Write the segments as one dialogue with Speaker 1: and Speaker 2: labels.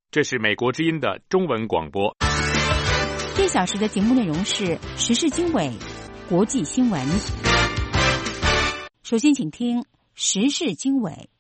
Speaker 1: 这是美国之音的中文广播。
Speaker 2: 这小时的节目内容是时事经纬、国际新闻。首先请听时事经纬。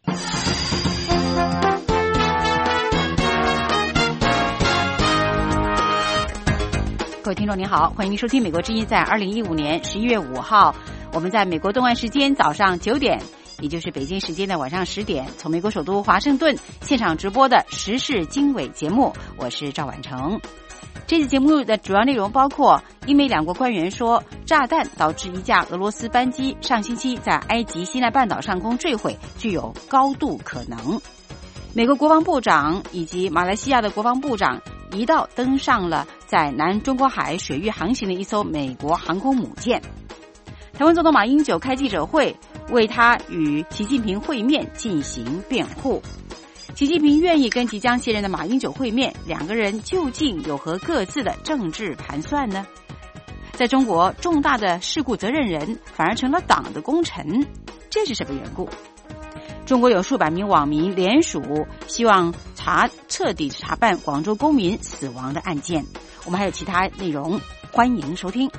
Speaker 2: 各位听众您好，欢迎您收听美国之音在2015年11月5号，我们在美国东岸时间早上9点，也就是北京时间的晚上10点，从美国首都华盛顿现场直播的时事经纬节目，我是赵婉成。这次节目的主要内容包括，英美两国官员说，炸弹导致一架俄罗斯班机上星期在埃及西奈半岛上空坠毁，具有高度可能。美国国防部长以及马来西亚的国防部长一道登上了在南中国海水域航行的一艘美国航空母舰。台湾总统马英九开记者会，为他与习近平会面进行辩护。习近平愿意跟即将卸任的马英九会面，两个人究竟有何各自的政治盘算呢？在中国，重大的事故责任人反而成了党的功臣，这是什么缘故？中国有数百名网民联署，希望彻底查办广州公民死亡的案件。我们还有其他内容，欢迎收听。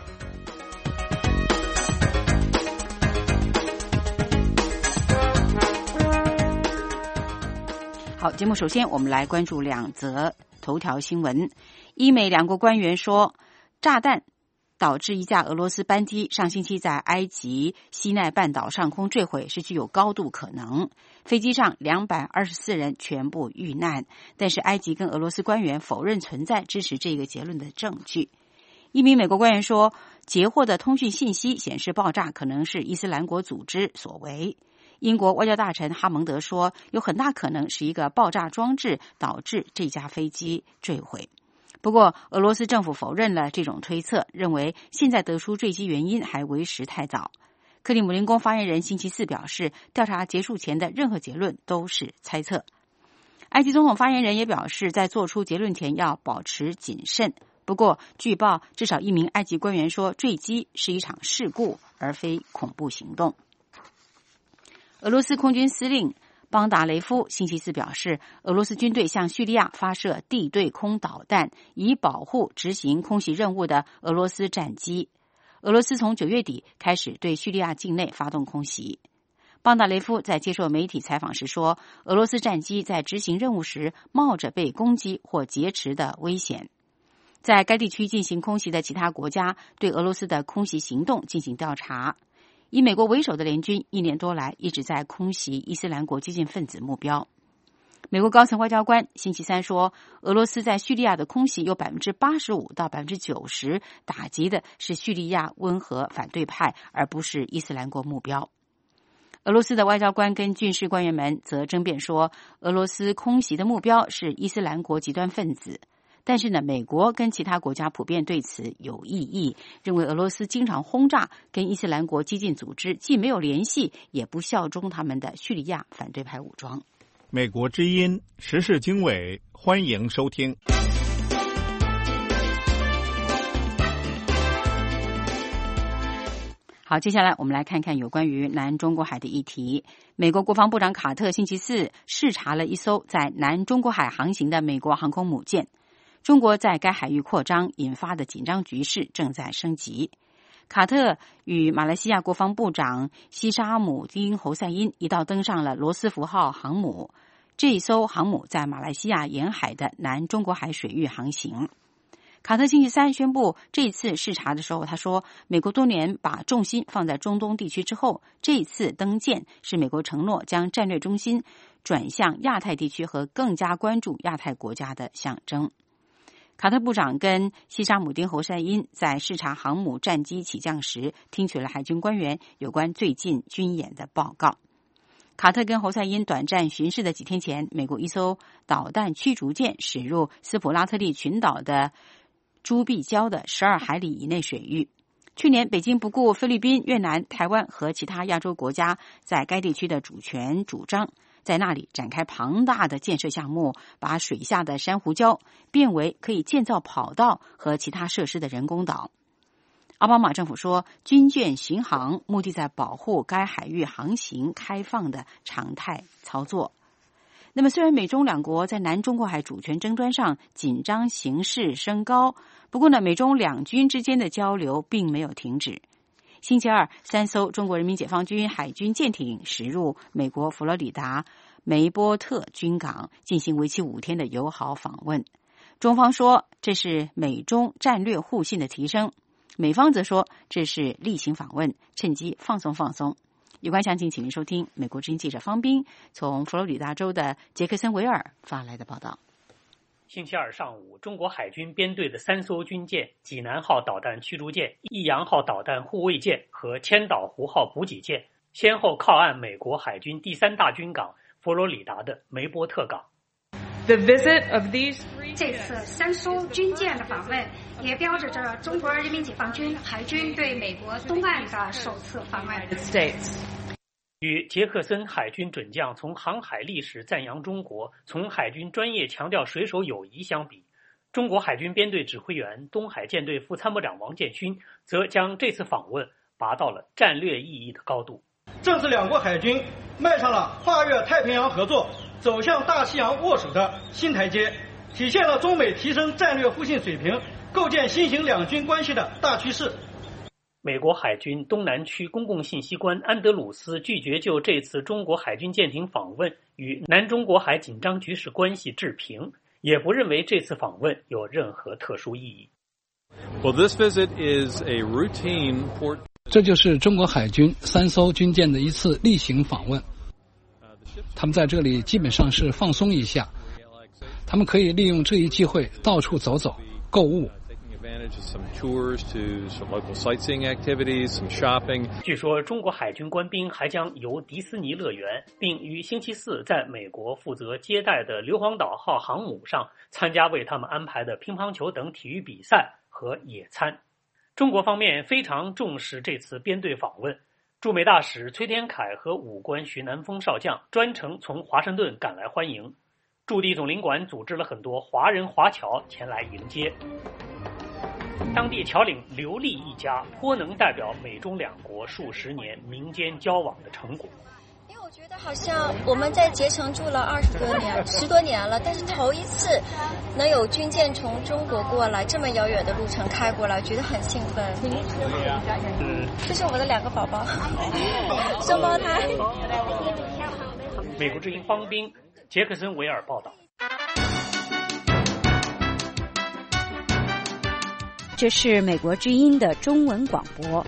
Speaker 2: 好，节目首先我们来关注两则头条新闻。英美两国官员说，炸弹导致一架俄罗斯班机上星期在埃及西奈半岛上空坠毁是具有高度可能，飞机上224人全部遇难，但是埃及跟俄罗斯官员否认存在支持这个结论的证据。一名美国官员说，截获的通讯信息显示爆炸可能是伊斯兰国组织所为。英国外交大臣哈蒙德说，有很大可能是一个爆炸装置导致这架飞机坠毁。不过，俄罗斯政府否认了这种推测，认为现在得出坠机原因还为时太早。克里姆林宫发言人星期四表示，调查结束前的任何结论都是猜测。埃及总统发言人也表示，在做出结论前要保持谨慎。不过，据报至少一名埃及官员说，坠机是一场事故，而非恐怖行动。俄罗斯空军司令邦达雷夫星期四表示，俄罗斯军队向叙利亚发射地对空导弹，以保护执行空袭任务的俄罗斯战机。俄罗斯从9月底开始对叙利亚境内发动空袭。邦达雷夫在接受媒体采访时说，俄罗斯战机在执行任务时冒着被攻击或劫持的危险。在该地区进行空袭的其他国家对俄罗斯的空袭行动进行调查。以美国为首的联军1年多来一直在空袭伊斯兰国激进分子目标。美国高层外交官星期三说，俄罗斯在叙利亚的空袭有 85% 到 90% 打击的是叙利亚温和反对派，而不是伊斯兰国目标。俄罗斯的外交官跟军事官员们则争辩说，俄罗斯空袭的目标是伊斯兰国极端分子。但是呢，美国跟其他国家普遍对此有异议，认为俄罗斯经常轰炸跟伊斯兰国激进组织既没有联系，也不效忠他们的叙利亚反对派武装。
Speaker 1: 美国之音时事经纬，欢迎收听。
Speaker 2: 好，接下来我们来看看有关于南中国海的议题。美国国防部长卡特星期四视察了一艘在南中国海航行的美国航空母舰。中国在该海域扩张引发的紧张局势正在升级。卡特与马来西亚国防部长西沙姆丁侯赛因一道登上了罗斯福号航母。这一艘航母在马来西亚沿海的南中国海水域航行。卡特星期三宣布这次视察的时候，他说，美国多年把重心放在中东地区之后，这次登舰是美国承诺将战略中心转向亚太地区和更加关注亚太国家的象征。卡特部长跟西沙姆丁侯赛因在视察航母战机起降时，听取了海军官员有关最近军演的报告。卡特跟侯赛因短暂巡视的几天前，美国一艘导弹驱逐舰驶入斯普拉特利群岛的朱碧礁的12海里以内水域。去年，北京不顾菲律宾、越南、台湾和其他亚洲国家在该地区的主权主张，在那里展开庞大的建设项目，把水下的珊瑚礁变为可以建造跑道和其他设施的人工岛。奥巴马政府说，军舰巡航目的在保护该海域航行开放的常态操作。 那么虽然美中两国在南中国海主权争端上紧张形势升高，不过呢，美中两军之间的交流并没有停止。星期二，3艘中国人民解放军海军舰艇驶入美国佛罗里达梅波特军港，进行为期5天的友好访问。中方说这是美中战略互信的提升，美方则说这是例行访问，趁机放松放松。有关详情，请您收听美国之音记者方斌从佛罗里达州的杰克森维尔发来的报道。
Speaker 3: 星期二上午，中国海军编队的3艘军舰济南号导弹驱逐舰、益阳号导弹护卫舰和千岛湖号补给舰先后靠岸美国海军第3大军港佛罗里达的梅波特港。
Speaker 4: 这
Speaker 5: 次3艘军舰的访问，也标志着中国人民解放军海军对美国东岸的首次访问。
Speaker 3: 与杰克森海军准将从航海历史赞扬中国，从海军专业强调水手友谊相比，中国海军编队指挥员东海舰队副参谋长王建勋则将这次访问拔到了战略意义的高度。
Speaker 6: 正是两国海军迈上了跨越太平洋合作、走向大西洋握手的新台阶，体现了中美提升战略互信水平、构建新型两军关系的大趋势。
Speaker 3: 美国海军东南区公共信息官安德鲁斯拒绝就这次中国海军舰艇访问与南中国海紧张局势关系置评，也不认为这次访问有任何特殊意义。
Speaker 7: 这就是中国海军3艘军舰的一次例行访问，他们在这里基本上是放松一下，他们可以利用这一机会到处走走、购物。
Speaker 3: 据说中国海军官兵还将游迪斯尼乐园，并于星期四在美国负责接待的硫磺岛号航母上参加为他们安排的乒乓球等体育比赛和野餐。中国方面非常重视这次编队访问，驻美大使崔天凯和武官徐南风少将专程从华盛顿赶来欢迎，驻地总领馆组织了很多华人华侨前来迎接。当地侨领刘丽一家颇能代表美中两国数十年民间交往的成果。
Speaker 8: 因为我觉得好像我们在捷城住了10多年了，但是头一次能有军舰从中国过来，这么遥远的路程开过来，觉得很兴奋。这是我的2个宝宝，双胞胎。
Speaker 3: 美国之音方斌，杰克森维尔报道。
Speaker 2: 这是美国之音的中文广播。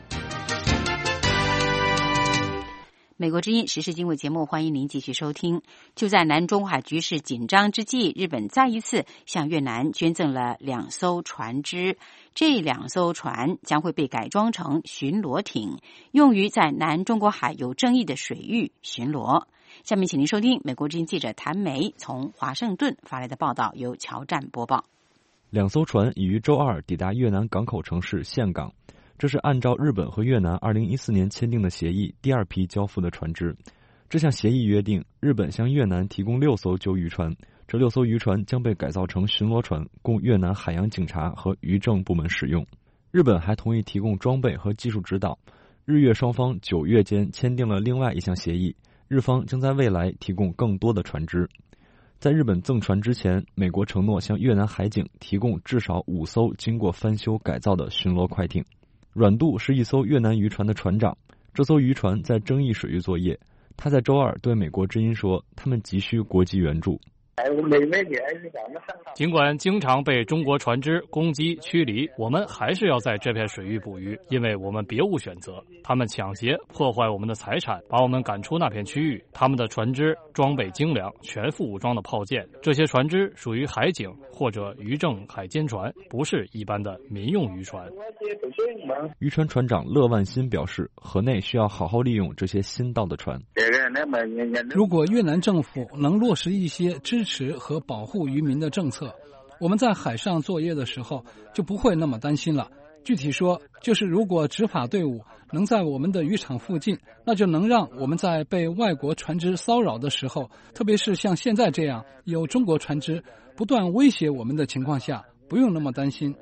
Speaker 2: 美国之音时事经纬节目，欢迎您继续收听。就在南中海局势紧张之际，日本再一次向越南捐赠了2艘船只，这2艘船将会被改装成巡逻艇，用于在南中国海有争议的水域巡逻。下面请您收听美国之音记者谭梅从华盛顿发来的报道，由乔战播报。
Speaker 9: 2艘船已于周二抵达越南港口城市岘港，这是按照日本和越南2014年签订的协议第2批交付的船只。这项协议约定，日本向越南提供6艘旧渔船，这6艘渔船将被改造成巡逻船，供越南海洋警察和渔政部门使用。日本还同意提供装备和技术指导。日越双方9月间签订了另外一项协议，日方将在未来提供更多的船只。在日本赠船之前，美国承诺向越南海警提供至少5艘经过翻修改造的巡逻快艇。阮渡是一艘越南渔船的船长，这艘渔船在争议水域作业。他在周二对美国之音说，他们急需国际援助。
Speaker 1: 尽管经常被中国船只攻击驱离，我们还是要在这片水域捕鱼，因为我们别无选择。他们抢劫破坏我们的财产，把我们赶出那片区域。他们的船只装备精良，全副武装的炮舰，这些船只属于海警或者渔政海监船，不是一般的民用渔船。
Speaker 9: 渔船船长乐万新表示，河内需要好好利用这些新到的船。
Speaker 7: 如果越南政府能落实一些支持和保护渔民的政策，我们在海上作业的时候就不会那么担心了。具体说，就是如果执法队伍能在我们的渔场附近，那就能让我们在被外国船只骚扰的时候，特别是像现在这样有中国船只不断威胁我们的情况下，不用那么担心。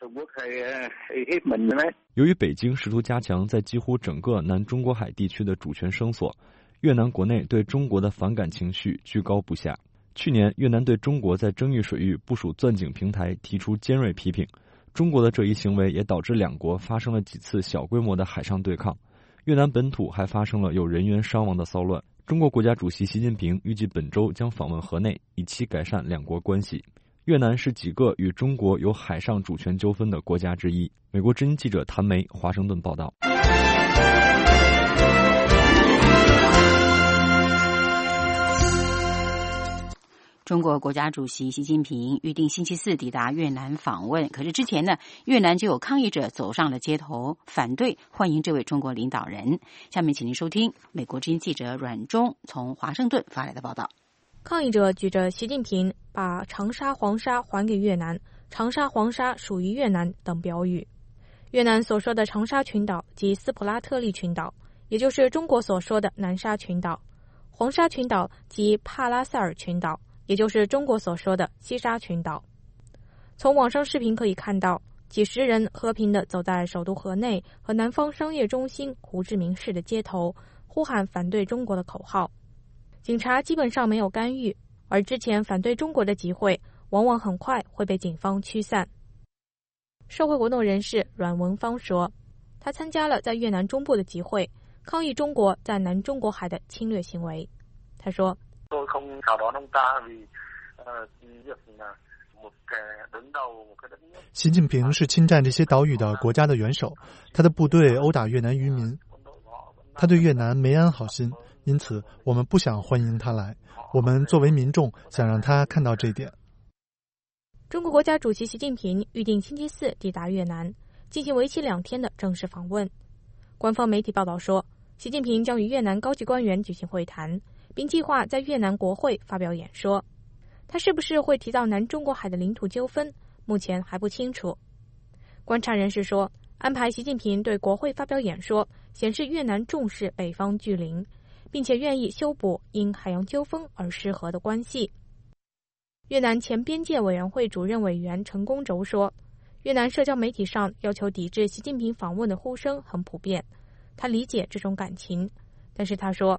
Speaker 9: 由于北京试图加强在几乎整个南中国海地区的主权声索，越南国内对中国的反感情绪居高不下。 去年，越南对中国在争议水域部署钻井平台提出尖锐批评。中国的这一行为也导致两国发生了几次小规模的海上对抗。越南本土还发生了有人员伤亡的骚乱。中国国家主席习近平预计本周将访问河内，以期改善两国关系。越南是几个与中国有海上主权纠纷的国家之一。美国之音记者谭梅华盛顿报道。
Speaker 2: 中国国家主席习近平预定星期四抵达越南访问，可是之前呢，越南就有抗议者走上了街头，反对欢迎这位中国领导人。下面请您收听美国之音记者阮忠从华盛顿发来的报道。
Speaker 4: 抗议者举着习近平把长沙黄沙还给越南，长沙黄沙属于越南等标语。越南所说的长沙群岛即斯普拉特利群岛，也就是中国所说的南沙群岛；黄沙群岛即帕拉塞尔群岛，也就是中国所说的西沙群岛。从网上视频可以看到，几十人和平地走在首都河内和南方商业中心胡志明市的街头，呼喊反对中国的口号。警察基本上没有干预，而之前反对中国的集会往往很快会被警方驱散。社会活动人士阮文芳说，他参加了在越南中部的集会，抗议中国在南中国海的侵略行为。他说，
Speaker 10: 习近平是侵占这些岛屿的国家的元首，他的部队殴打越南渔民，他对越南没安好心，因此我们不想欢迎他来。我们作为民众想让他看到这点。
Speaker 4: 中国国家主席习近平预定星期四抵达越南，进行为期2天的正式访问。官方媒体报道说，习近平将与越南高级官员举行会谈，并计划在越南国会发表演说。他是不是会提到南中国海的领土纠纷，目前还不清楚。观察人士说，安排习近平对国会发表演说，显示越南重视北方拒邻，并且愿意修补因海洋纠纷而失和的关系。越南前边界委员会主任委员陈公轴说，越南社交媒体上要求抵制习近平访问的呼声很普遍，他理解这种感情，但是他说，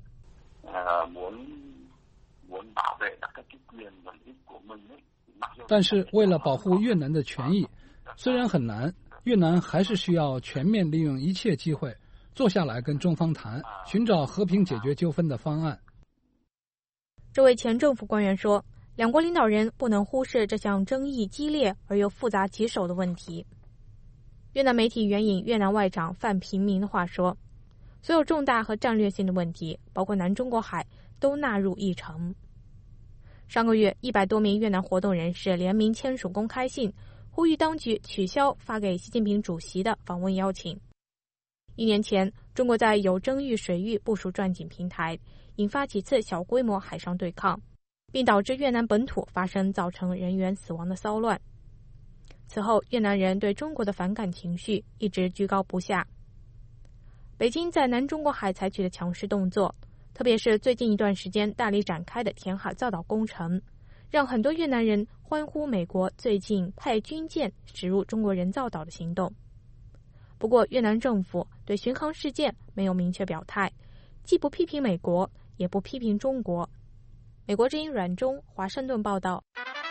Speaker 7: 但是为了保护越南的权益，虽然很难，越南还是需要全面利用一切机会坐下来跟中方谈，寻找和平解决纠纷的方案。
Speaker 4: 这位前政府官员说，两国领导人不能忽视这项争议激烈而又复杂棘手的问题。越南媒体援引越南外长范平明的话说，所有重大和战略性的问题，包括南中国海，都纳入议程。上个月，100多名越南活动人士联名签署公开信，呼吁当局取消发给习近平主席的访问邀请。1年前，中国在有争议水域部署钻井平台，引发几次小规模海上对抗，并导致越南本土发生造成人员死亡的骚乱。此后，越南人对中国的反感情绪一直居高不下。北京在南中国海采取的强势动作，特别是最近一段时间大力展开的填海造岛工程，让很多越南人欢呼美国最近派军舰驶入中国人造岛的行动。不过，越南政府对巡航事件没有明确表态，既不批评美国，也不批评中国。美国之音阮忠华盛顿报道。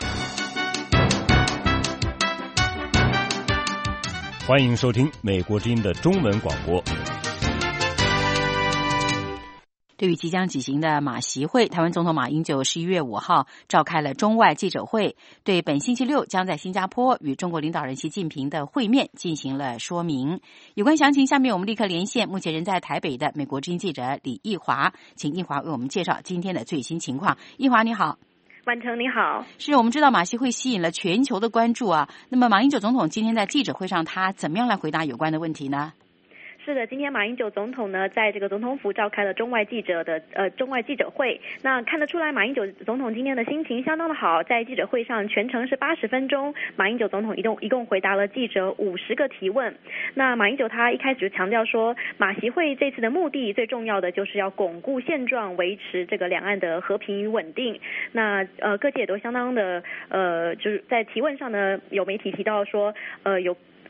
Speaker 11: 欢迎收听美国之音的中文广播。
Speaker 2: 对于即将举行的马习会，台湾总统马英九11月5号召开了中外记者会，对本星期六将在新加坡与中国领导人习近平的会面进行了说明。有关详情，下面我们立刻连线目前人在台北的美国之音记者李义华，请义华为我们介绍今天的最新情况。义华你好。
Speaker 12: 婉成你好。
Speaker 2: 是，我们知道马习会吸引了全球的关注啊。那么马英九总统今天在记者会上，他怎么样来回答有关的问题呢？
Speaker 12: 是的，今天马英九总统呢，在这个总统府召开了中外记者会。那看得出来，马英九总统今天的心情相当的好，在记者会上全程是80分钟，马英九总统一共回答了记者50个提问。那马英九他一开始就强调说，马习会这次的目的最重要的就是要巩固现状，维持这个两岸的和平与稳定。那各界也都相当的就是在提问上呢，有媒体提到说有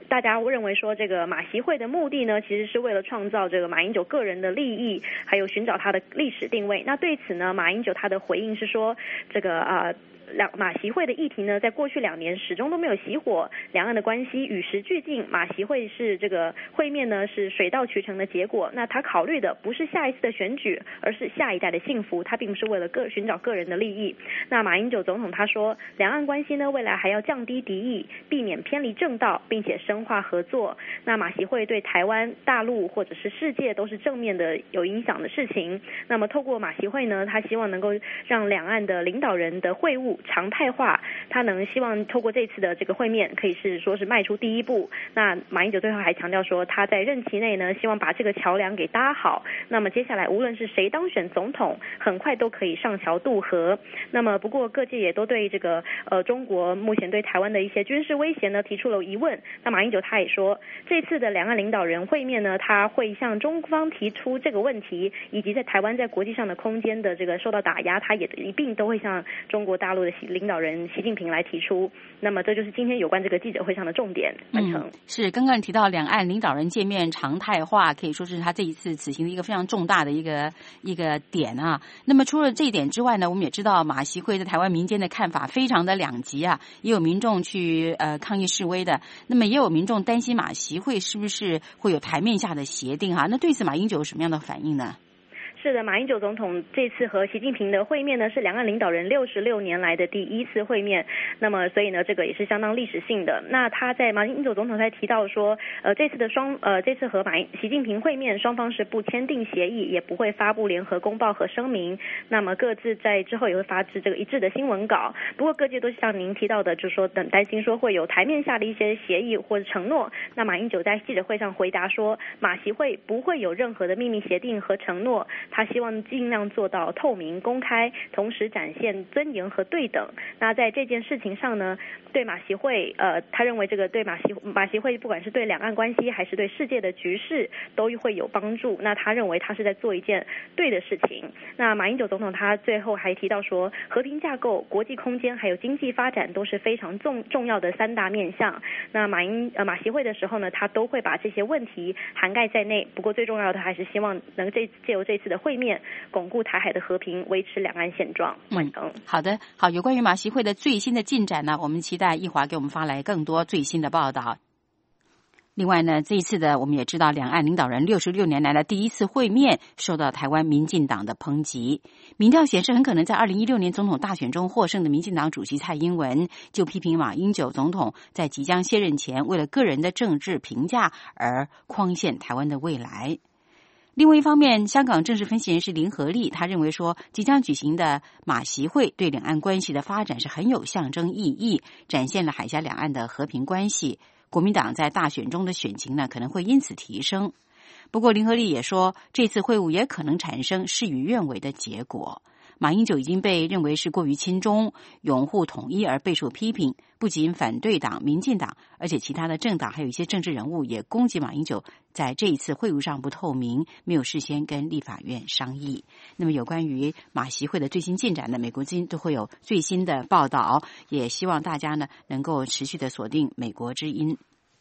Speaker 12: 大家认为说这个马习会的目的呢，其实是为了创造这个马英九个人的利益，还有寻找他的历史定位。那对此呢，马英九他的回应是说，这个马习会的议题呢，在过去2年始终都没有熄火，两岸的关系与时俱进。马习会是这个会面呢是水到渠成的结果。那他考虑的不是下一次的选举，而是下一代的幸福。他并不是为了寻找个人的利益。那马英九总统他说，两岸关系呢未来还要降低敌意，避免偏离正道，并且深化合作。那马习会对台湾、大陆或者是世界都是正面的有影响的事情。那么透过马习会呢，他希望能够让两岸的领导人的会晤常态化，他希望透过这次的这个会面，可以说是迈出第一步。那马英九最后还强调说，他在任期内呢，希望把这个桥梁给搭好。那么接下来无论是谁当选总统，很快都可以上桥渡河。那么不过各界也都对这个中国目前对台湾的一些军事威胁呢提出了疑问。那马英九他也说，这次的两岸领导人会面呢，他会向中方提出这个问题，以及在台湾在国际上的空间的这个受到打压，他也一并都会向中国大陆的领导人习近平来提出。那么这就是今天有关这个记者会上的重点。完成。
Speaker 2: 是刚刚提到两岸领导人见面常态化，可以说是他这一次此行的一个非常重大的一个点啊。那么除了这一点之外呢，我们也知道马习会在台湾民间的看法非常的两极啊，也有民众去抗议示威的，那么也有民众担心马习会是不是会有台面下的协定啊？那对此马英九有什么样的反应呢？
Speaker 12: 是的，马英九总统这次和习近平的会面呢，是两岸领导人66年来的第一次会面。那么所以呢，这个也是相当历史性的。那马英九总统在提到说，这次和习近平会面，双方是不签订协议，也不会发布联合公报和声明。那么各自在之后也会发出这个一致的新闻稿。不过各界都像您提到的，就是说担心说会有台面下的一些协议或者承诺。那马英九在记者会上回答说，马习会不会有任何的秘密协定和承诺。他希望尽量做到透明公开，同时展现尊严和对等。那在这件事情上呢，对马习会他认为这个对马习会不管是对两岸关系还是对世界的局势都会有帮助。那他认为他是在做一件对的事情。那马英九总统他最后还提到说，和平架构、国际空间还有经济发展都是非常重要的3大面向。那马习会的时候呢，他都会把这些问题涵盖在内。不过最重要的还是希望能借由这次的会面，巩固台海的和平，维持两岸现状。
Speaker 2: 好的，好，有关于马习会的最新的进展呢，我们期待一会儿给我们发来更多最新的报道。另外呢，这一次的我们也知道，两岸领导人66年来的第一次会面受到台湾民进党的抨击。民调显示，很可能在2016年总统大选中获胜的民进党主席蔡英文就批评马英九总统在即将卸任前，为了个人的政治评价而框限台湾的未来。另外一方面，香港政治分析人士林和利他认为说，即将举行的马习会对两岸关系的发展是很有象征意义，展现了海峡两岸的和平关系。国民党在大选中的选情呢，可能会因此提升。不过林和利也说，这次会晤也可能产生事与愿违的结果。马英九已经被认为是过于亲中，拥护统一而备受批评。不仅反对党民进党，而且其他的政党还有一些政治人物也攻击马英九在这一次会晤上不透明，没有事先跟立法院商议。那么有关于马习会的最新进展呢，美国之音都会有最新的报道，也希望大家呢能够持续的锁定美国之音。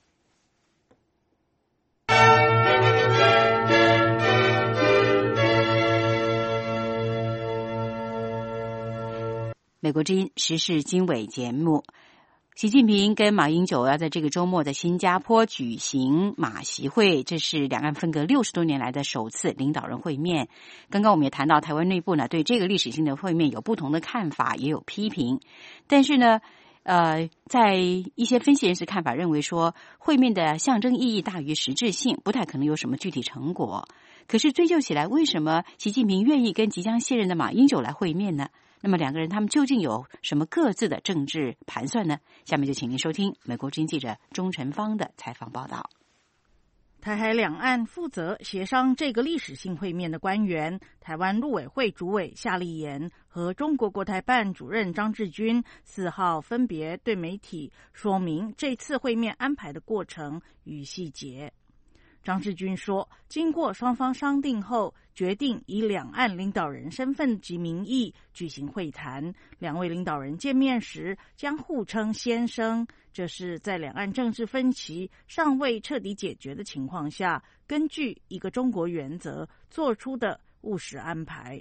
Speaker 2: 美国之音时事经纬节目，习近平跟马英九要在这个周末在新加坡举行马习会，这是两岸分隔60多年来的首次领导人会面。刚刚我们也谈到，台湾内部呢对这个历史性的会面有不同的看法，也有批评。但是呢，在一些分析人士看法认为说，会面的象征意义大于实质性，不太可能有什么具体成果。可是追究起来，为什么习近平愿意跟即将卸任的马英九来会面呢？那么两个人他们究竟有什么各自的政治盘算呢？下面就请您收听美国之音记者钟晨芳的采访报道。
Speaker 13: 台海两岸负责协商这个历史性会面的官员，台湾陆委会主委夏立言和中国国台办主任张志军4号分别对媒体说明这次会面安排的过程与细节。 张志军说，经过双方商定后，决定以两岸领导人身份及名义举行会谈。两位领导人见面时将互称先生，这是在两岸政治分歧尚未彻底解决的情况下，根据一个中国原则做出的务实安排。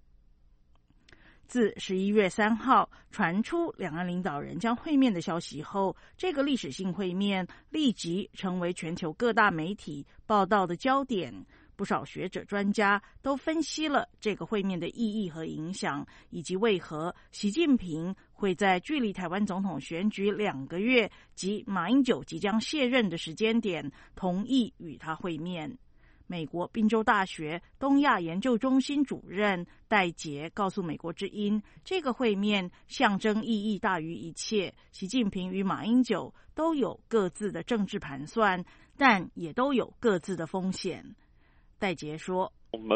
Speaker 13: 自11月3号传出两岸领导人将会面的消息后，这个历史性会面立即成为全球各大媒体报道的焦点。不少学者专家都分析了这个会面的意义和影响，以及为何习近平会在距离台湾总统选举2个月及马英九即将卸任的时间点同意与他会面。美国宾州大学东亚研究中心主任戴杰告诉美国之音，这个会面象征意义大于一切。习近平与马英九都有各自的政治盘算，但也都有各自的风险。戴杰说，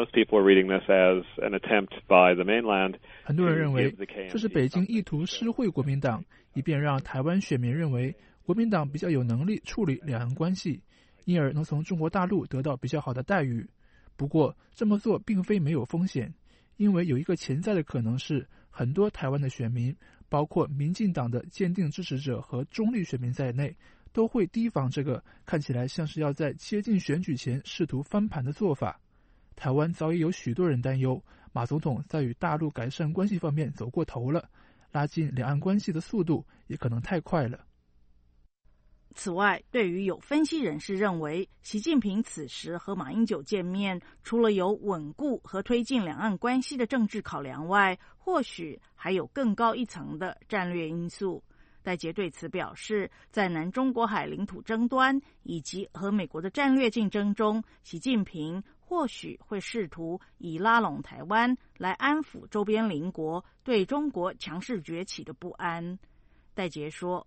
Speaker 14: 很多人认为这是北京意图施惠国民党，以便让台湾选民认为国民党比较有能力处理两岸关系，因而能从中国大陆得到比较好的待遇。不过这么做并非没有风险，因为有一个潜在的可能是，很多台湾的选民，包括民进党的坚定支持者和中立选民在内，都会提防这个看起来像是要在接近选举前试图翻盘的做法。台湾早已有许多人担忧，马总统在与大陆改善关系方面走过头了，拉近两岸关系的速度也可能太快了。
Speaker 13: 此外，对于有分析人士认为，习近平此时和马英九见面，除了有稳固和推进两岸关系的政治考量外，或许还有更高一层的战略因素。戴杰对此表示，在南中国海领土争端以及和美国的战略竞争中，习近平或许会试图以拉拢台湾来安抚周边邻国对中国强势崛起的不安。戴杰说，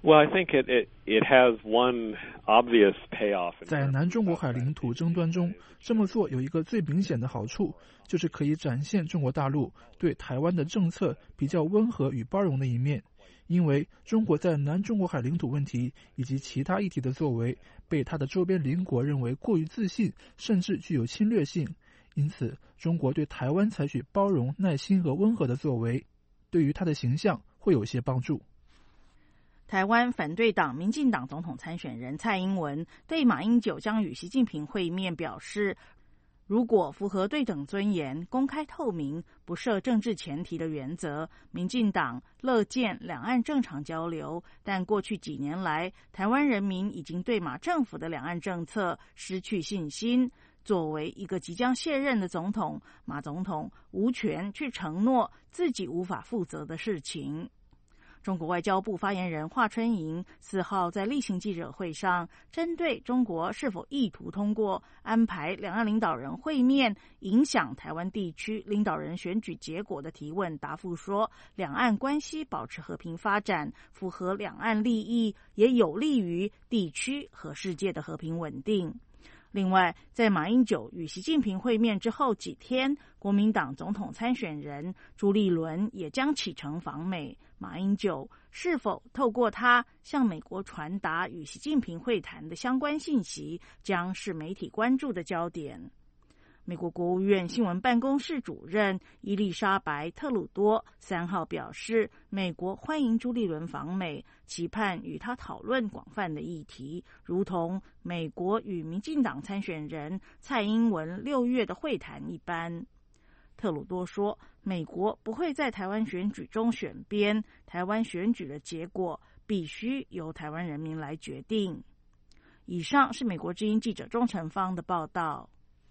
Speaker 14: 在南中国海领土争端中，这么做有一个最明显的好处，就是可以展现中国大陆对台湾的政策比较温和与包容的一面。因为中国在南中国海领土问题以及其他议题的作为，被他的周边邻国认为过于自信，甚至具有侵略性。因此，中国对台湾采取包容、耐心和温和的作为，对于他的形象会有些帮助。
Speaker 13: 台湾反对党民进党总统参选人蔡英文对马英九将与习近平会面表示，如果符合对等尊严、公开透明、不设政治前提的原则，民进党乐见两岸正常交流。但过去几年来，台湾人民已经对马政府的两岸政策失去信心。作为一个即将卸任的总统，马总统无权去承诺自己无法负责的事情。中国外交部发言人华春莹4号在例行记者会上，针对中国是否意图通过安排两岸领导人会面影响台湾地区领导人选举结果的提问答复说，两岸关系保持和平发展，符合两岸利益，也有利于地区和世界的和平稳定。另外，在马英九与习近平会面之后几天，国民党总统参选人朱立伦也将启程访美。马英九是否透过他向美国传达与习近平会谈的相关信息，将是媒体关注的焦点。美国国务院新闻办公室主任伊丽莎白·特鲁多3号表示，美国欢迎朱立伦访美，期盼与他讨论广泛的议题，如同美国与民进党参选人蔡英文6月的会谈一般。特鲁多说，美国不会在台湾选举中选边，台湾选举的结果必须由台湾人民来决定。以上是美国之音记者钟成芳的报道。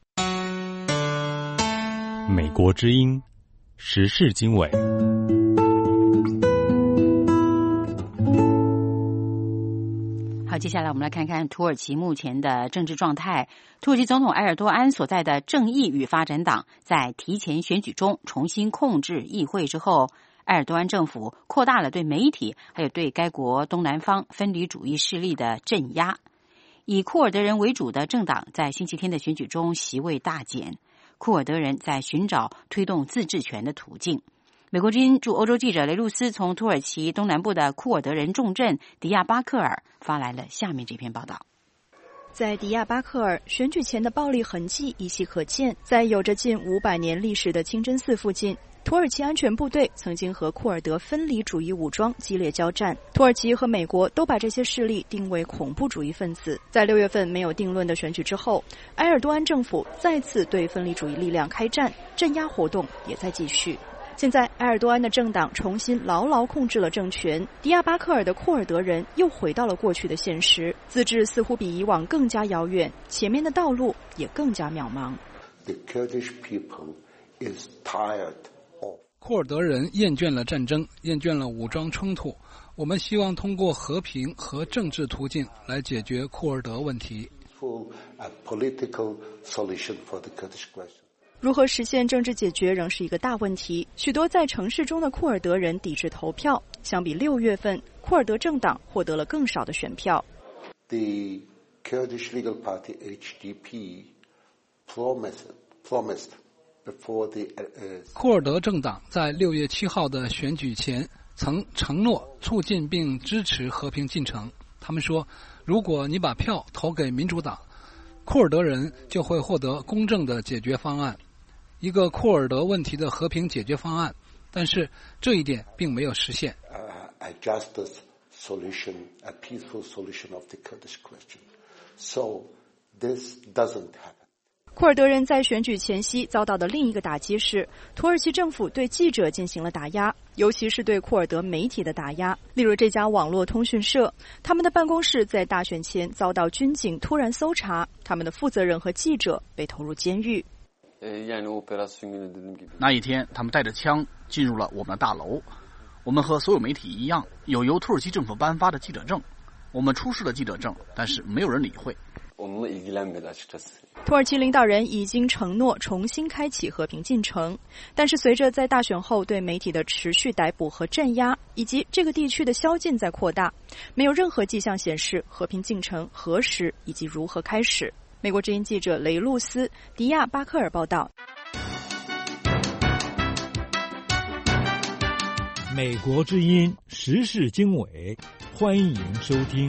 Speaker 11: 美国之音时事经纬。
Speaker 2: 好，接下来我们来看看土耳其目前的政治状态。土耳其总统埃尔多安所在的正义与发展党在提前选举中重新控制议会之后，埃尔多安政府扩大了对媒体还有对该国东南方分离主义势力的镇压。以库尔德人为主的政党在星期天的选举中席位大减，库尔德人在寻找推动自治权的途径。美国之音驻欧洲记者雷路斯从土耳其东南部的库尔德人重镇迪亚巴克尔发来了下面这篇报道。
Speaker 15: 在迪亚巴克尔，选举前的暴力痕迹依稀可见。在有着近500年历史的清真寺附近，土耳其安全部队曾经和库尔德分离主义武装激烈交战。土耳其和美国都把这些势力定为恐怖主义分子。在6月份没有定论的选举之后，埃尔多安政府再次对分离主义力量开战，镇压活动也在继续。现在埃尔多安的政党重新牢牢控制了政权，迪亚巴克尔的库尔德人又回到了过去的现实，自治似乎比以往更加遥远，前面的道路也更加渺茫。
Speaker 7: 库尔德人厌倦了战争，厌倦了武装冲突，我们希望通过和平和政治途径来解决库尔德问题。
Speaker 15: 如何实现政治解决仍是一个大问题。许多在城市中的库尔德人抵制投票，相比6月份，库尔德政党获得了更少的选票。
Speaker 16: The Kurdish Legal Party HDP promised before the
Speaker 7: 库尔德政党在6月7号的选举前曾承诺促进并支持和平进程。他们说，如果你把票投给民主党，库尔德人就会获得公正的解决方案，一个库尔德问题的和平解决方案，但是这一点并没有实现。
Speaker 16: A justice solution, a peaceful solution of the Kurdish question. So this doesn't happen.
Speaker 15: 库尔德人在选举前夕遭到的另一个打击是，土耳其政府对记者进行了打压，尤其是对库尔德媒体的打压。例如这家网络通讯社，他们的办公室在大选前遭到军警突然搜查，他们的负责人和记者被投入监狱。
Speaker 17: 那一天，他们带着枪进入了我们的大楼。我们和所有媒体一样，有由土耳其政府颁发的记者证。我们出示了记者证，但是没有人理会。
Speaker 15: 土耳其领导人已经承诺重新开启和平进程，但是随着在大选后对媒体的持续逮捕和镇压，以及这个地区的宵禁在扩大，没有任何迹象显示和平进程何时以及如何开始。美国之音记者雷路斯·迪亚巴克尔报道。
Speaker 18: 美国之音时事经纬，欢迎收听。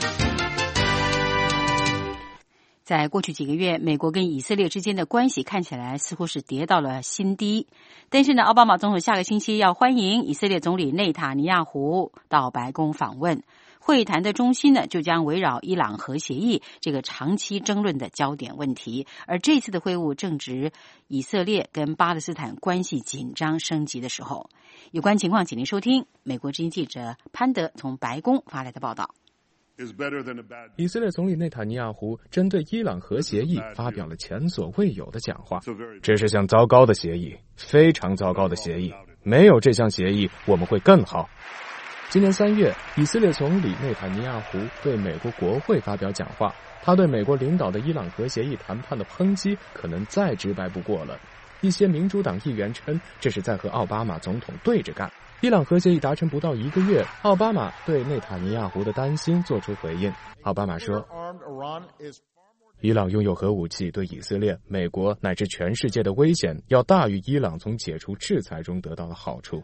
Speaker 2: 在过去几个月，美国跟以色列之间的关系看起来似乎是跌到了新低。但是呢，奥巴马总统下个星期要欢迎以色列总理内塔尼亚胡到白宫访问，会谈的中心呢就将围绕伊朗核协议这个长期争论的焦点问题。而这次的会晤正值以色列跟巴勒斯坦关系紧张升级的时候。有关情况，请您收听美国之音记者潘德从白宫发来的报道。
Speaker 19: 以色列总理内塔尼亚胡针对伊朗核协议发表了前所未有的讲话。这是项糟糕的协议，非常糟糕的协议。没有这项协议，我们会更好。今年3月，以色列总理内塔尼亚胡对美国国会发表讲话，他对美国领导的伊朗核协议谈判的抨击可能再直白不过了。一些民主党议员称，这是在和奥巴马总统对着干。伊朗核协议达成不到1个月，奥巴马对内塔尼亚胡的担心做出回应。奥巴马说，伊朗拥有核武器对以色列、美国乃至全世界的危险要大于伊朗从解除制裁中得到的好处。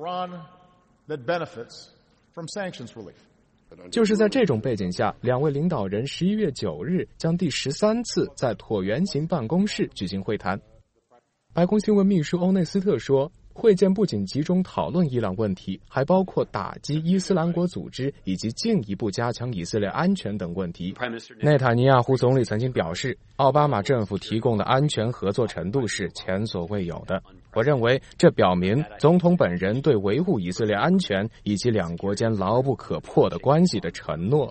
Speaker 19: 就是在这种背景下，两位领导人11月9日将第13次在椭圆形办公室举行会谈。白宫新闻秘书欧内斯特说，会见不仅集中讨论伊朗问题，还包括打击伊斯兰国组织以及进一步加强以色列安全等问题。内塔尼亚胡总理曾经表示，奥巴马政府提供的安全合作程度是前所未有的。我认为这表明总统本人对维护以色列安全以及两国间牢不可破的关系的承诺。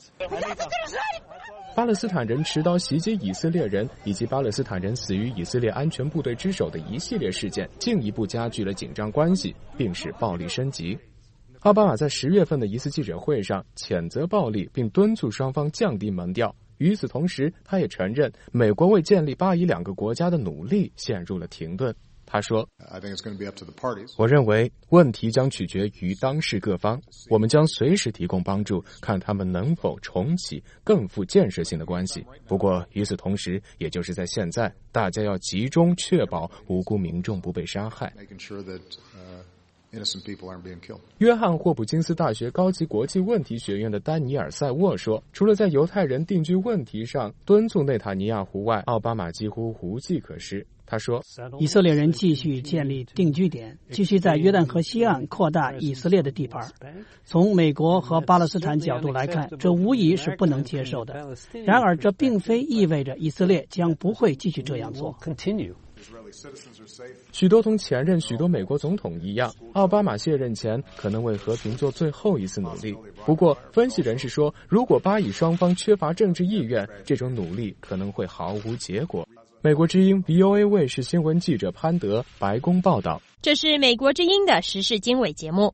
Speaker 19: 巴勒斯坦人持刀袭击以色列人以及巴勒斯坦人死于以色列安全部队之手的一系列事件，进一步加剧了紧张关系，并使暴力升级。奥巴马在10月份的一次记者会上谴责暴力，并敦促双方降低门调。与此同时，他也承认美国为建立巴以两个国家的努力陷入了停顿。他说，我认为问题将取决于当事各方，我们将随时提供帮助，看他们能否重启更富建设性的关系。不过与此同时，也就是在现在，大家要集中确保无辜民众不被杀害。 约翰霍普金斯大学高级国际问题学院的丹尼尔·塞沃说，除了在犹太人定居问题上敦促内塔尼亚胡外，奥巴马几乎无计可施。他说，
Speaker 20: 以色列人继续建立定居点，继续在约旦河西岸扩大以色列的地盘。从美国和巴勒斯坦角度来看，这无疑是不能接受的。然而，这并非意味着以色列将不会继续这样做。
Speaker 19: 许多同前任许多美国总统一样，奥巴马卸任前可能为和平做最后一次努力。不过，分析人士说，如果巴以双方缺乏政治意愿，这种努力可能会毫无结果。美国之音 VOA 卫视新闻记者潘德，白宫报道。
Speaker 21: 这是美国之音的时事经纬节目。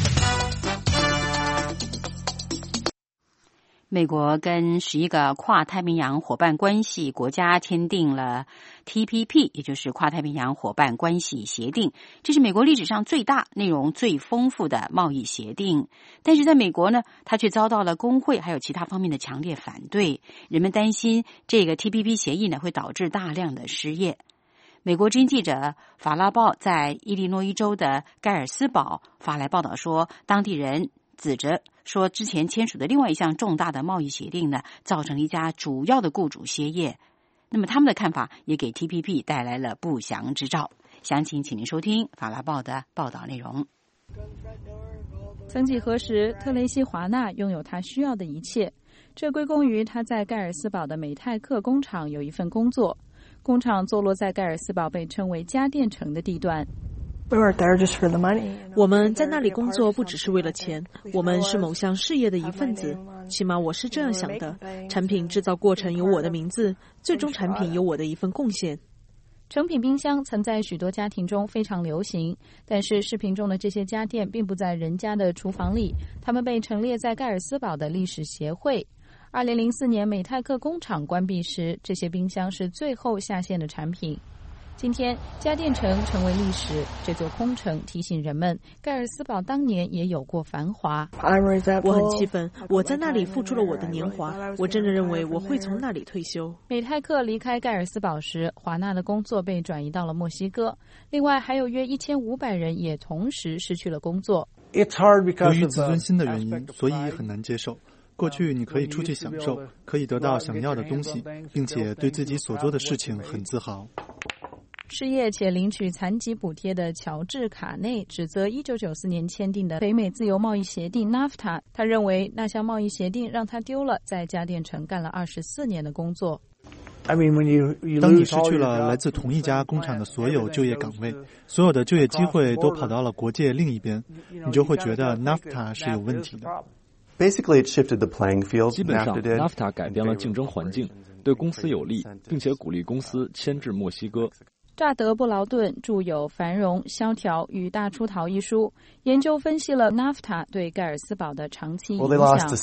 Speaker 2: 美国跟11个跨太平洋伙伴关系国家签订了 TPP， 也就是跨太平洋伙伴关系协定。这是美国历史上最大、内容最丰富的贸易协定。但是在美国呢，它却遭到了工会还有其他方面的强烈反对。人们担心这个 TPP 协议呢会导致大量的失业。美国之音记者法拉报在伊利诺伊州的盖尔斯堡发来报道说，当地人指责说，之前签署的另外一项重大的贸易协定呢，造成了一家主要的雇主歇业。那么他们的看法也给 TPP 带来了不祥之兆。详情请您收听法拉报的报道内容。
Speaker 22: 曾几何时，特雷西·华纳拥有他需要的一切，这归功于他在盖尔斯堡的美泰克工厂有一份工作。工厂坐落在盖尔斯堡被称为家电城的地段。
Speaker 23: 我们在那里工作不只是为了钱，我们是某项事业的一份子，起码我是这样想的。产品制造过程有我的名字，最终产品有我的一份贡献。
Speaker 22: 成品冰箱曾在许多家庭中非常流行，但是视频中的这些家电并不在人家的厨房里，它们被陈列在盖尔斯堡的历史协会。2004年美泰克工厂关闭时，这些冰箱是最后下线的产品。今天，家电城成为历史。这座空城提醒人们，盖尔斯堡当年也有过繁华。
Speaker 23: 我很气愤，我在那里付出了我的年华，我真的认为我会从那里退休。
Speaker 22: 美泰克离开盖尔斯堡时，华纳的工作被转移到了墨西哥。另外，还有约1500人也同时失去了工作。
Speaker 10: 由于自尊心的原因，所以很难接受。过去你可以出去享受，可以得到想要的东西，并且对自己所做的事情很自豪。
Speaker 22: 失业且领取残疾补贴的乔治·卡内指责1994年签订的北美自由贸易协定 NAFTA， 他认为那项贸易协定让他丢了在家电城干了24年的工作。
Speaker 10: 当你失去了来自同一家工厂的所有就业岗位，所有的就业机会都跑到了国界另一边，你就会觉得 NAFTA 是有问题的。
Speaker 9: 基本上 NAFTA 改变了竞争环境，对公司有利，并且鼓励公司迁至墨西哥。
Speaker 22: 乍德·布劳顿著有《繁荣、萧条与大出逃》一书，研究分析了 NAFTA 对盖尔斯堡的长期影响。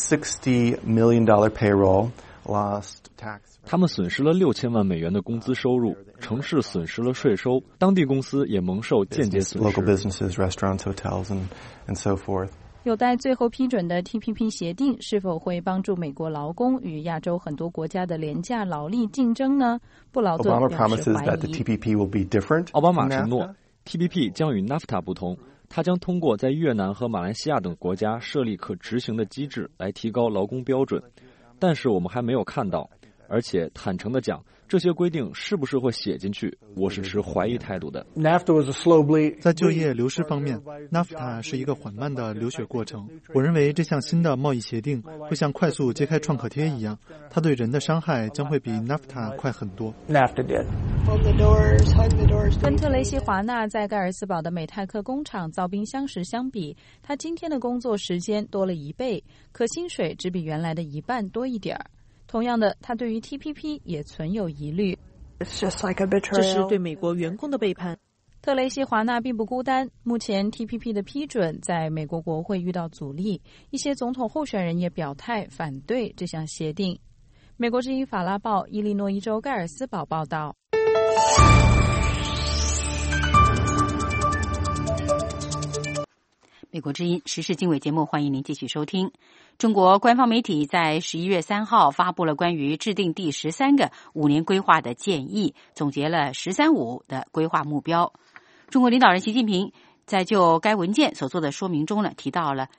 Speaker 9: 他们损失了6000万美元的工资收入，城市损失了税收，当地公司也蒙受间接损失。
Speaker 22: 有待最后批准的 TPP 协定是否会帮助美国劳工与亚洲很多国家的廉价劳力竞争呢？布劳顿表示怀疑。
Speaker 9: 奥巴马承诺 TPP 将与 NAFTA 不同，它将通过在越南和马来西亚等国家设立可执行的机制来提高劳工标准，但是我们还没有看到。而且坦诚地讲，这些规定是不是会写进去，我是持怀疑态度的。
Speaker 10: 在就业流失方面 ，NAFTA 是一个缓慢的流血过程。我认为这项新的贸易协定会像快速揭开创可贴一样，它对人的伤害将会比 NAFTA 快很多。
Speaker 22: 跟特雷西·华纳在盖尔斯堡的美泰克工厂造冰箱时相比，他今天的工作时间多了1倍，可薪水只比原来的1半多一点儿。同样的，他对于 TPP 也存有疑虑。
Speaker 23: 这是对美国员工的背叛。
Speaker 22: 特雷西·华纳并不孤单，目前 TPP 的批准在美国国会遇到阻力，一些总统候选人也表态反对这项协定。美国之音法拉报伊利诺伊州盖尔斯堡报道。
Speaker 2: 美国之音时事经纬节目，欢迎您继续收听。中国官方媒体在11月3号发布了关于制定第13个5年规划的建议，总结了“十三五”的规划目标。中国领导人习近平在就该文件所做的说明中呢，提到了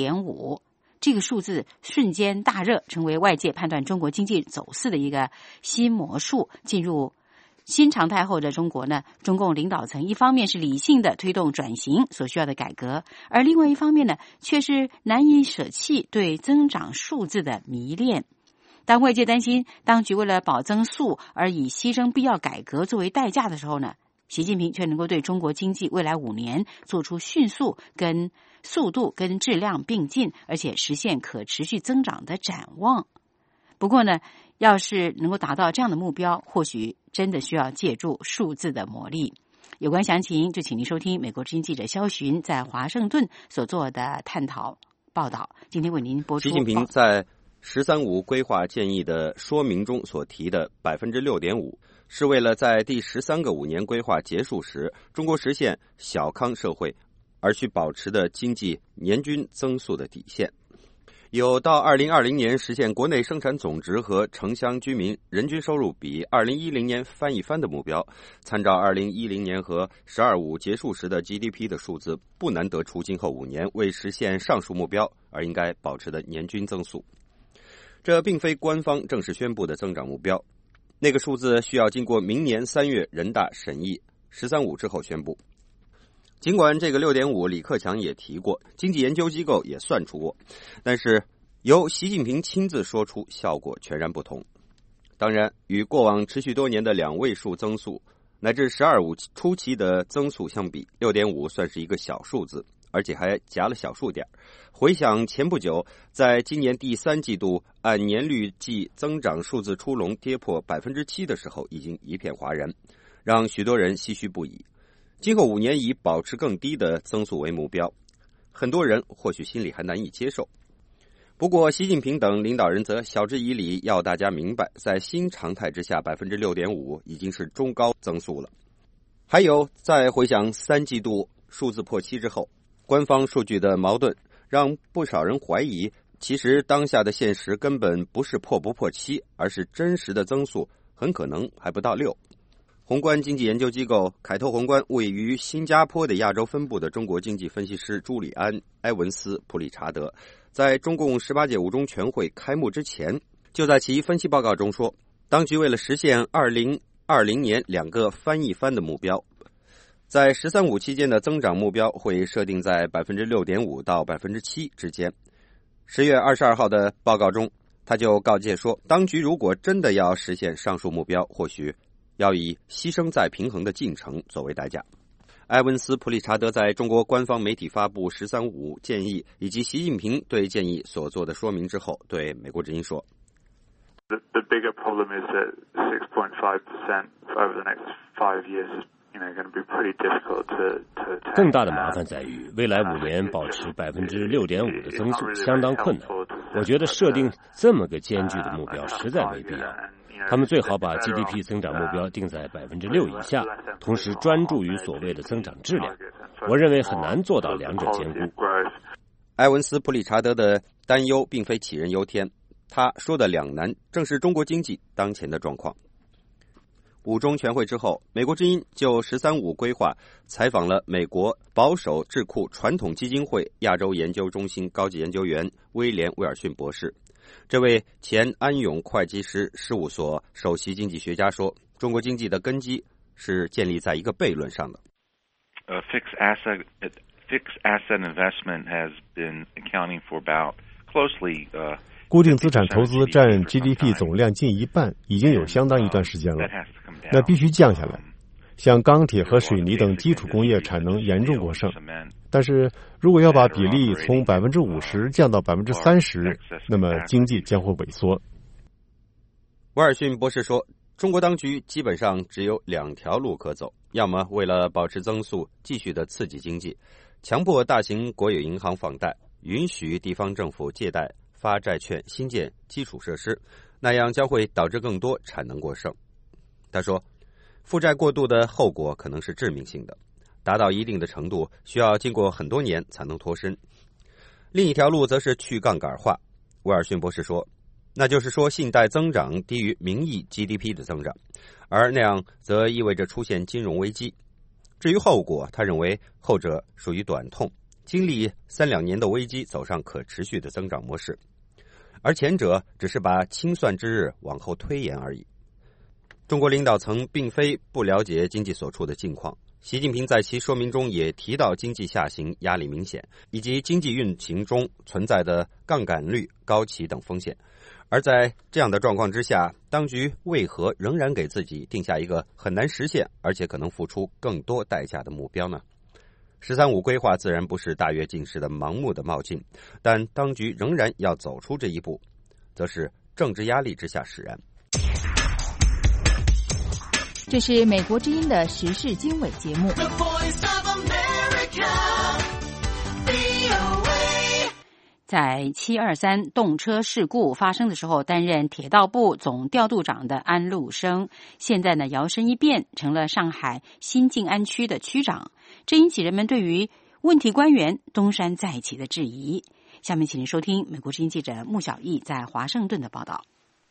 Speaker 2: 6.5 这个数字瞬间大热，成为外界判断中国经济走势的一个新魔术。进入新常态后的中国呢，中共领导层一方面是理性的推动转型所需要的改革，而另外一方面呢，却是难以舍弃对增长数字的迷恋。当外界担心当局为了保增速而以牺牲必要改革作为代价的时候呢，习近平却能够对中国经济未来5年做出迅速跟速度跟质量并进，而且实现可持续增长的展望。不过呢，要是能够达到这样的目标，或许真的需要借助数字的魔力。有关详情，就请您收听美国之音记者肖寻在华盛顿所做的探讨报道。今天为您播出。
Speaker 5: 习近平在“13五”规划建议的说明中所提的 6.5%， 是为了在第13个5年规划结束时，中国实现小康社会而需保持的经济年均增速的底线。有到2020年实现国内生产总值和城乡居民人均收入比2010年翻一番的目标，参照2010年和“十二五”结束时的 GDP 的数字，不难得出今后5年为实现上述目标而应该保持的年均增速。这并非官方正式宣布的增长目标，那个数字需要经过明年3月人大审议“13五”之后宣布。尽管这个 6.5 李克强也提过，经济研究机构也算出过，但是由习近平亲自说出，效果全然不同。当然，与过往持续多年的2位数增速乃至“十二五”初期的增速相比， 6.5 算是一个小数字，而且还夹了小数点。回想前不久，在今年第3季度按年率计增长数字出笼跌破 7% 的时候，已经一片哗然，让许多人唏嘘不已。今后5年以保持更低的增速为目标，很多人或许心里还难以接受。不过习近平等领导人则晓之以理，要大家明白，在新常态之下 6.5% 已经是中高增速了。还有，在回想3季度数字破7之后，官方数据的矛盾让不少人怀疑，其实当下的现实根本不是破不破7，而是真实的增速很可能还不到6。宏观经济研究机构凯投宏观位于新加坡的亚洲分部的中国经济分析师朱里安·埃文斯·普理查德，在中共18届五中全会开幕之前，就在其分析报告中说，当局为了实现2020年2个翻一番的目标，在“13五”期间的增长目标会设定在 6.5% 到 7% 之间。10月22号的报告中，他就告诫说，当局如果真的要实现上述目标，或许要以牺牲再平衡的进程作为代价。埃文斯·普理查德在中国官方媒体发布“13五”建议以及习近平对建议所做的说明之后，对美国之音说
Speaker 6: The bigger problem is that 6.5% over the next 5 years is going to be pretty difficult to
Speaker 11: 更大的麻烦在于，未来5年保持 6.5% 的增速相当困难。我觉得设定这么个艰巨的目标实在没必要。他们最好把 GDP 增长目标定在 6% 以下，同时专注于所谓的增长质量。我认为很难做到两者兼顾。
Speaker 5: 埃文斯·普理查德的担忧并非杞人忧天，他说的两难正是中国经济当前的状况。五中全会之后，美国之音就“13五”规划采访了美国保守智库传统基金会亚洲研究中心高级研究员威廉·威尔逊博士。这位前安永会计师事务所首席经济学家说，中国经济的根基是建立在一个悖论上的。
Speaker 6: Fixed asset investment has been accounting for about closely
Speaker 8: 固定资产投资占 GDP 总量近1半，已经有相当一段时间了，那必须降下来。像钢铁和水泥等基础工业产能严重过剩，但是如果要把比例从 50% 降到 30%， 那么经济将会萎缩。
Speaker 5: 威尔逊博士说，中国当局基本上只有2条路可走，要么为了保持增速继续的刺激经济，强迫大型国有银行放贷，允许地方政府借贷发债券新建基础设施，那样将会导致更多产能过剩。他说，负债过度的后果可能是致命性的，达到一定的程度需要经过很多年才能脱身。另一条路则是去杠杆化。威尔逊博士说，那就是说信贷增长低于名义 GDP 的增长，而那样则意味着出现金融危机。 至于后果，他认为后者属于短痛，经历3-2年的危机，走上可持续的增长模式，而前者只是把清算之日往后推延而已。中国领导层并非不了解经济所处的境况，习近平在其说明中也提到经济下行压力明显，以及经济运行中存在的杠杆率高企等风险。而在这样的状况之下，当局为何仍然给自己定下一个很难实现，而且可能付出更多代价的目标呢？“13+5”规划自然不是大跃进式的盲目的冒进，但当局仍然要走出这一步，则是政治压力之下使然。
Speaker 21: 这是美国之音的时事经纬节目。
Speaker 2: 在723动车事故发生的时候，担任铁道部总调度长的安禄生，现在呢摇身一变成了上海新静安区的区长，这引起人们对于问题官员东山再起的质疑。下面请您收听美国之音记者穆小艺在华盛顿的报道。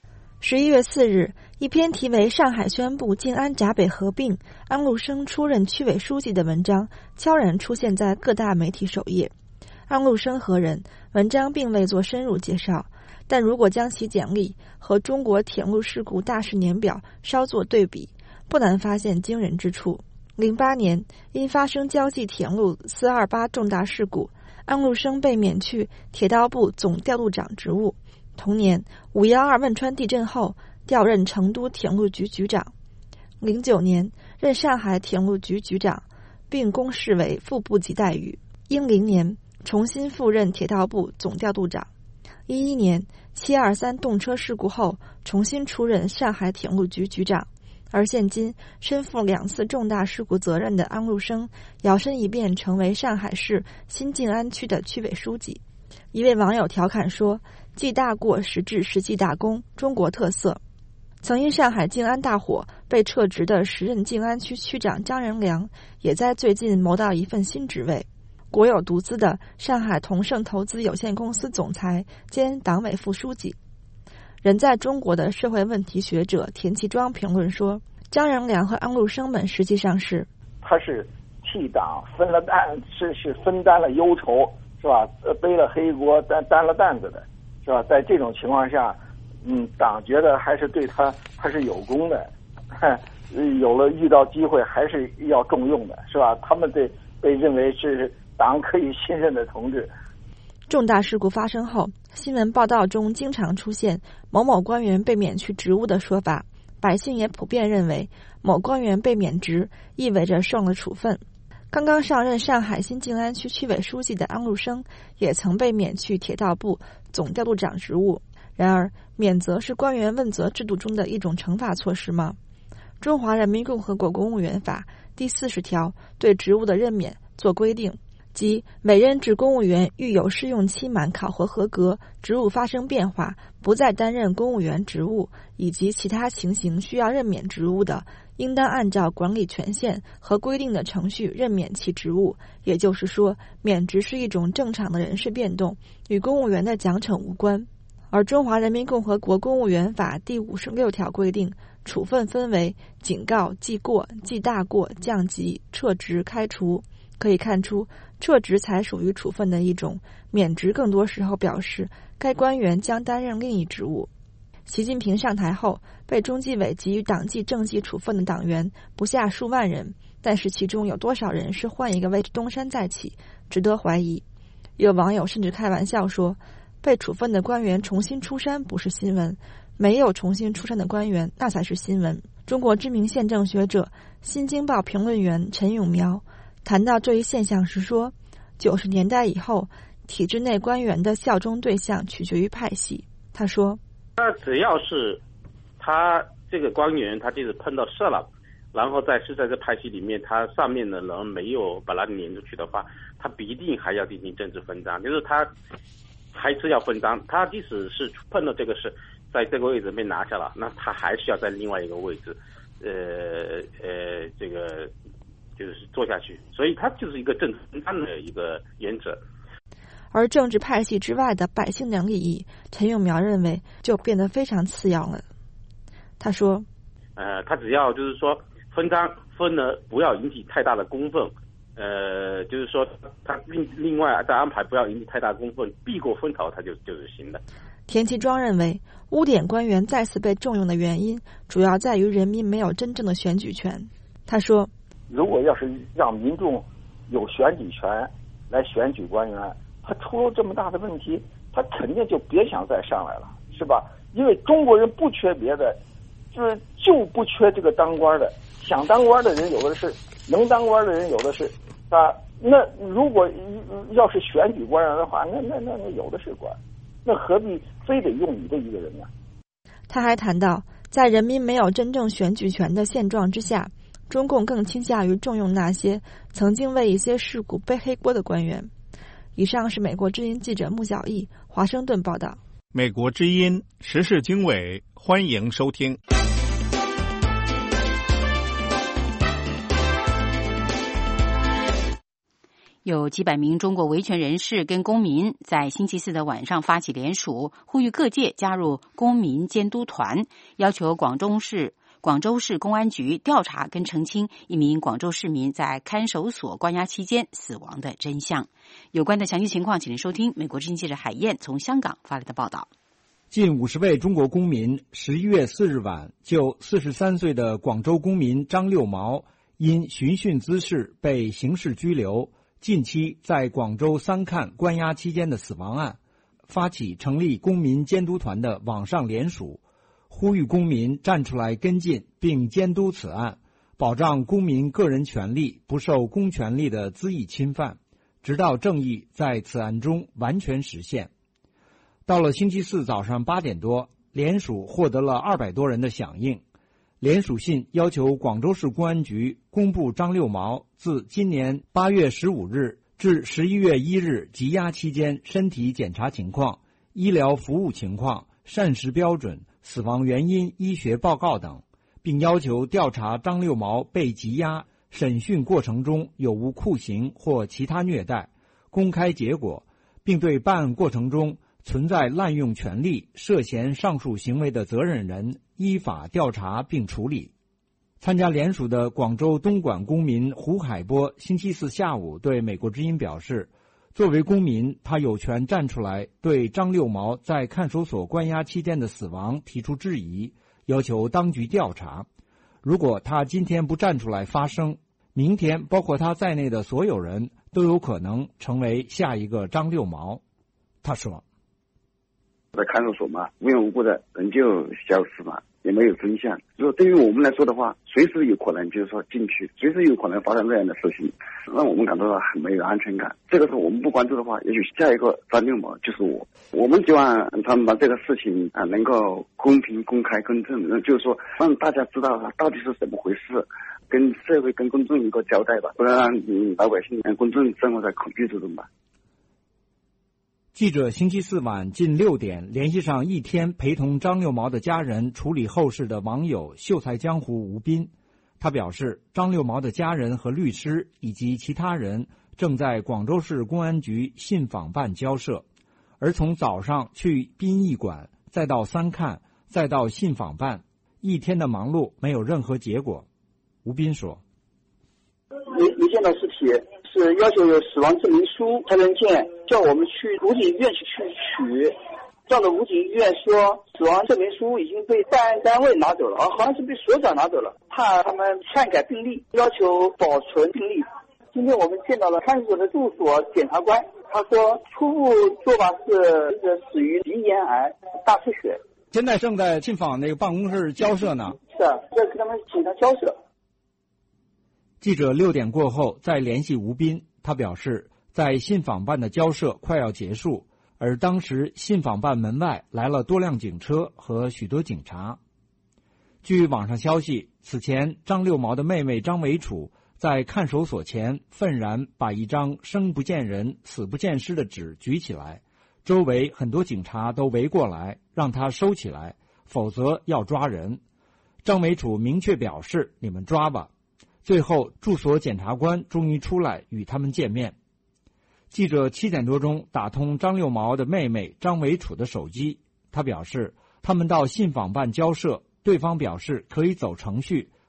Speaker 1: 11月4日，一篇题为《上海宣布静安闸北合并，安禄生出任区委书记》的文章悄然出现在各大媒体首页。安禄生何人？文章并未做深入介绍，但如果将其简历和中国铁路事故大事年表稍作对比，不难发现惊人之处。08年，因发生交际铁路428重大事故，安禄生被免去铁道部总调度长职务。同年，512汶川地震后调任成都铁路局局长。09年，任上海铁路局局长，并公示为副部级待遇。10年，重新赴任铁道部总调度长。11年723动车事故后，重新出任上海铁路局局长。而现今身负2次重大事故责任的安禄生，摇身一变成为上海市新静安区的区委书记。一位网友调侃说：“记大过实至实际大功，中国特色。”曾因上海静安大火被撤职的时任静安区区长张仁良，也在最近谋到一份新职位。国有独资的上海同盛投资有限公司总裁兼党委副书记。人在中国的社会问题学者田其庄评论说，张仁良和安禄生们实际上是
Speaker 3: 他是替党分了担，是分担了忧愁，是吧？背了黑锅，担了担子的，是吧？在这种情况下，党觉得还是对他是有功的，有了遇到机会还是要重用的，是吧？他们被认为是党可以信任的同志。
Speaker 1: 重大事故发生后，新闻报道中经常出现某某官员被免去职务的说法，百姓也普遍认为某官员被免职意味着受了处分。刚刚上任上海新静安区区委书记的安禄生也曾被免去铁道部总调度长职务。然而，免责是官员问责制度中的一种惩罚措施吗？中华人民共和国公务员法第40条对职务的任免做规定，即每任职公务员遇有试用期满考核合格，职务发生变化，不再担任公务员职务，以及其他情形需要任免职务的，应当按照管理权限和规定的程序任免其职务。也就是说，免职是一种正常的人事变动，与公务员的奖惩无关。而中华人民共和国公务员法第56条规定，处分分为警告、记过、记大过、降级、撤职、开除。可以看出，撤职才属于处分的一种，免职更多时候表示该官员将担任另一职务。习近平上台后，被中纪委给予党纪政纪处分的党员不下数万人，但是其中有多少人是换一个位置东山再起，值得怀疑。有网友甚至开玩笑说，被处分的官员重新出山不是新闻，没有重新出山的官员那才是新闻。中国知名宪政学者、新京报评论员陈永苗谈到这一现象时说，90年代以后，体制内官员的效忠对象取决于派系。他说，
Speaker 4: 那只要是他这个官员他就是碰到事了，然后在这派系里面，他上面的人没有把他撵出去的话，他必定还要进行政治分赃，就是他还是要分赃。他即使是碰到这个事，在这个位置被拿下了，那他还是要在另外一个位置，这个就是做下去。所以他就是一个政治分赃的一个原则。
Speaker 1: 而政治派系之外的百姓的利益，陈永苗认为就变得非常次要了。他说，
Speaker 4: 他只要就是说分呢不要引起太大的公愤，就是说他另外再安排不要引起太大公愤，避过风潮，他就是行的。
Speaker 1: 田其庄认为，污点官员再次被重用的原因，主要在于人民没有真正的选举权。他说，
Speaker 3: 如果要是让民众有选举权来选举官员，他出了这么大的问题，他肯定就别想再上来了，是吧？因为中国人不缺别的，就不缺这个当官的，想当官的人有的是，能当官的人有的是，啊，那如果要是选举官员的话，那有的是官，那何必非得用你这一个人呢？
Speaker 1: 他还谈到，在人民没有真正选举权的现状之下，中共更倾向于重用那些曾经为一些事故背黑锅的官员。以上是美国之音记者穆小艺华盛顿报道。
Speaker 12: 美国之音时事经纬，欢迎收听。
Speaker 2: 有几百名中国维权人士跟公民在星期四的晚上发起联署，呼吁各界加入公民监督团，要求广州市公安局调查跟澄清一名广州市民在看守所关押期间死亡的真相。有关的详细情况，请您收听美国之音记者海燕从香港发来的报道。
Speaker 18: 近50位中国公民11月4日晚就43岁的广州公民张六毛因寻衅滋事被刑事拘留，近期在广州三看关押期间的死亡案，发起成立公民监督团的网上联署，呼吁公民站出来跟进并监督此案，保障公民个人权利不受公权力的恣意侵犯，直到正义在此案中完全实现。到了星期四早上8点多，联署获得了200多人的响应。联署信要求广州市公安局公布张六毛自今年8月15日至11月1日羁押期间身体检查情况、医疗服务情况、膳食标准、死亡原因医学报告等，并要求调查张六毛被羁押审讯过程中有无酷刑或其他虐待，公开结果，并对办案过程中存在滥用权力、涉嫌上述行为的责任人依法调查并处理。参加联署的广州东莞公民胡海波星期四下午对美国之音表示，作为公民，他有权站出来对张六毛在看守所关押期间的死亡提出质疑，要求当局调查。如果他今天不站出来发声，明天包括他在内的所有人都有可能成为下一个张六毛。他说，
Speaker 13: 在看守所嘛，无缘无故的人就消失嘛，也没有真相。如果对于我们来说的话，随时有可能就是说进去，随时有可能发生这样的事情，让我们感到很没有安全感。这个时候我们不关注的话，也许下一个张六毛就是我。我们希望他们把这个事情能够公平、公开、公正，就是说让大家知道它到底是怎么回事，跟社会、跟公众一个交代吧，不然让老百姓、公众生活在恐惧之中吧。
Speaker 18: 记者星期四晚近6点联系上一天陪同张六毛的家人处理后事的网友秀才江湖吴斌，他表示，张六毛的家人和律师以及其他人正在广州市公安局信访办交涉，而从早上去殡仪馆，再到三看，再到信访办，一天的忙碌没有任何结果。吴斌说，
Speaker 14: 你见到尸体是要求有死亡证明书才能见，叫我们去武警医院去取，叫了武警医院说死亡证明书已经被办案单位拿走了，好像是被所长拿走了，怕他们篡改病历，要求保存病历。今天我们见到了看守所的住所检察官，他说初步做法是死于鼻咽癌大出血。
Speaker 18: 现在正在信访那个办公室交涉呢。
Speaker 14: 是啊，在跟他们警察交涉。
Speaker 18: 记者6点过后再联系吴斌，他表示在信访办的交涉快要结束，而当时信访办门外来了多辆警车和许多警察。据网上消息，此前张六毛的妹妹张维楚在看守所前愤然把一张生不见人死不见尸的纸举起来，周围很多警察都围过来让他收起来，否则要抓人。张维楚明确表示，你们抓吧。最后住所检察官终于出来与他们见面。记者7点多钟打通张六毛的妹妹张维楚的手机，他表示他们到信访办交涉，对方表示可以走程序，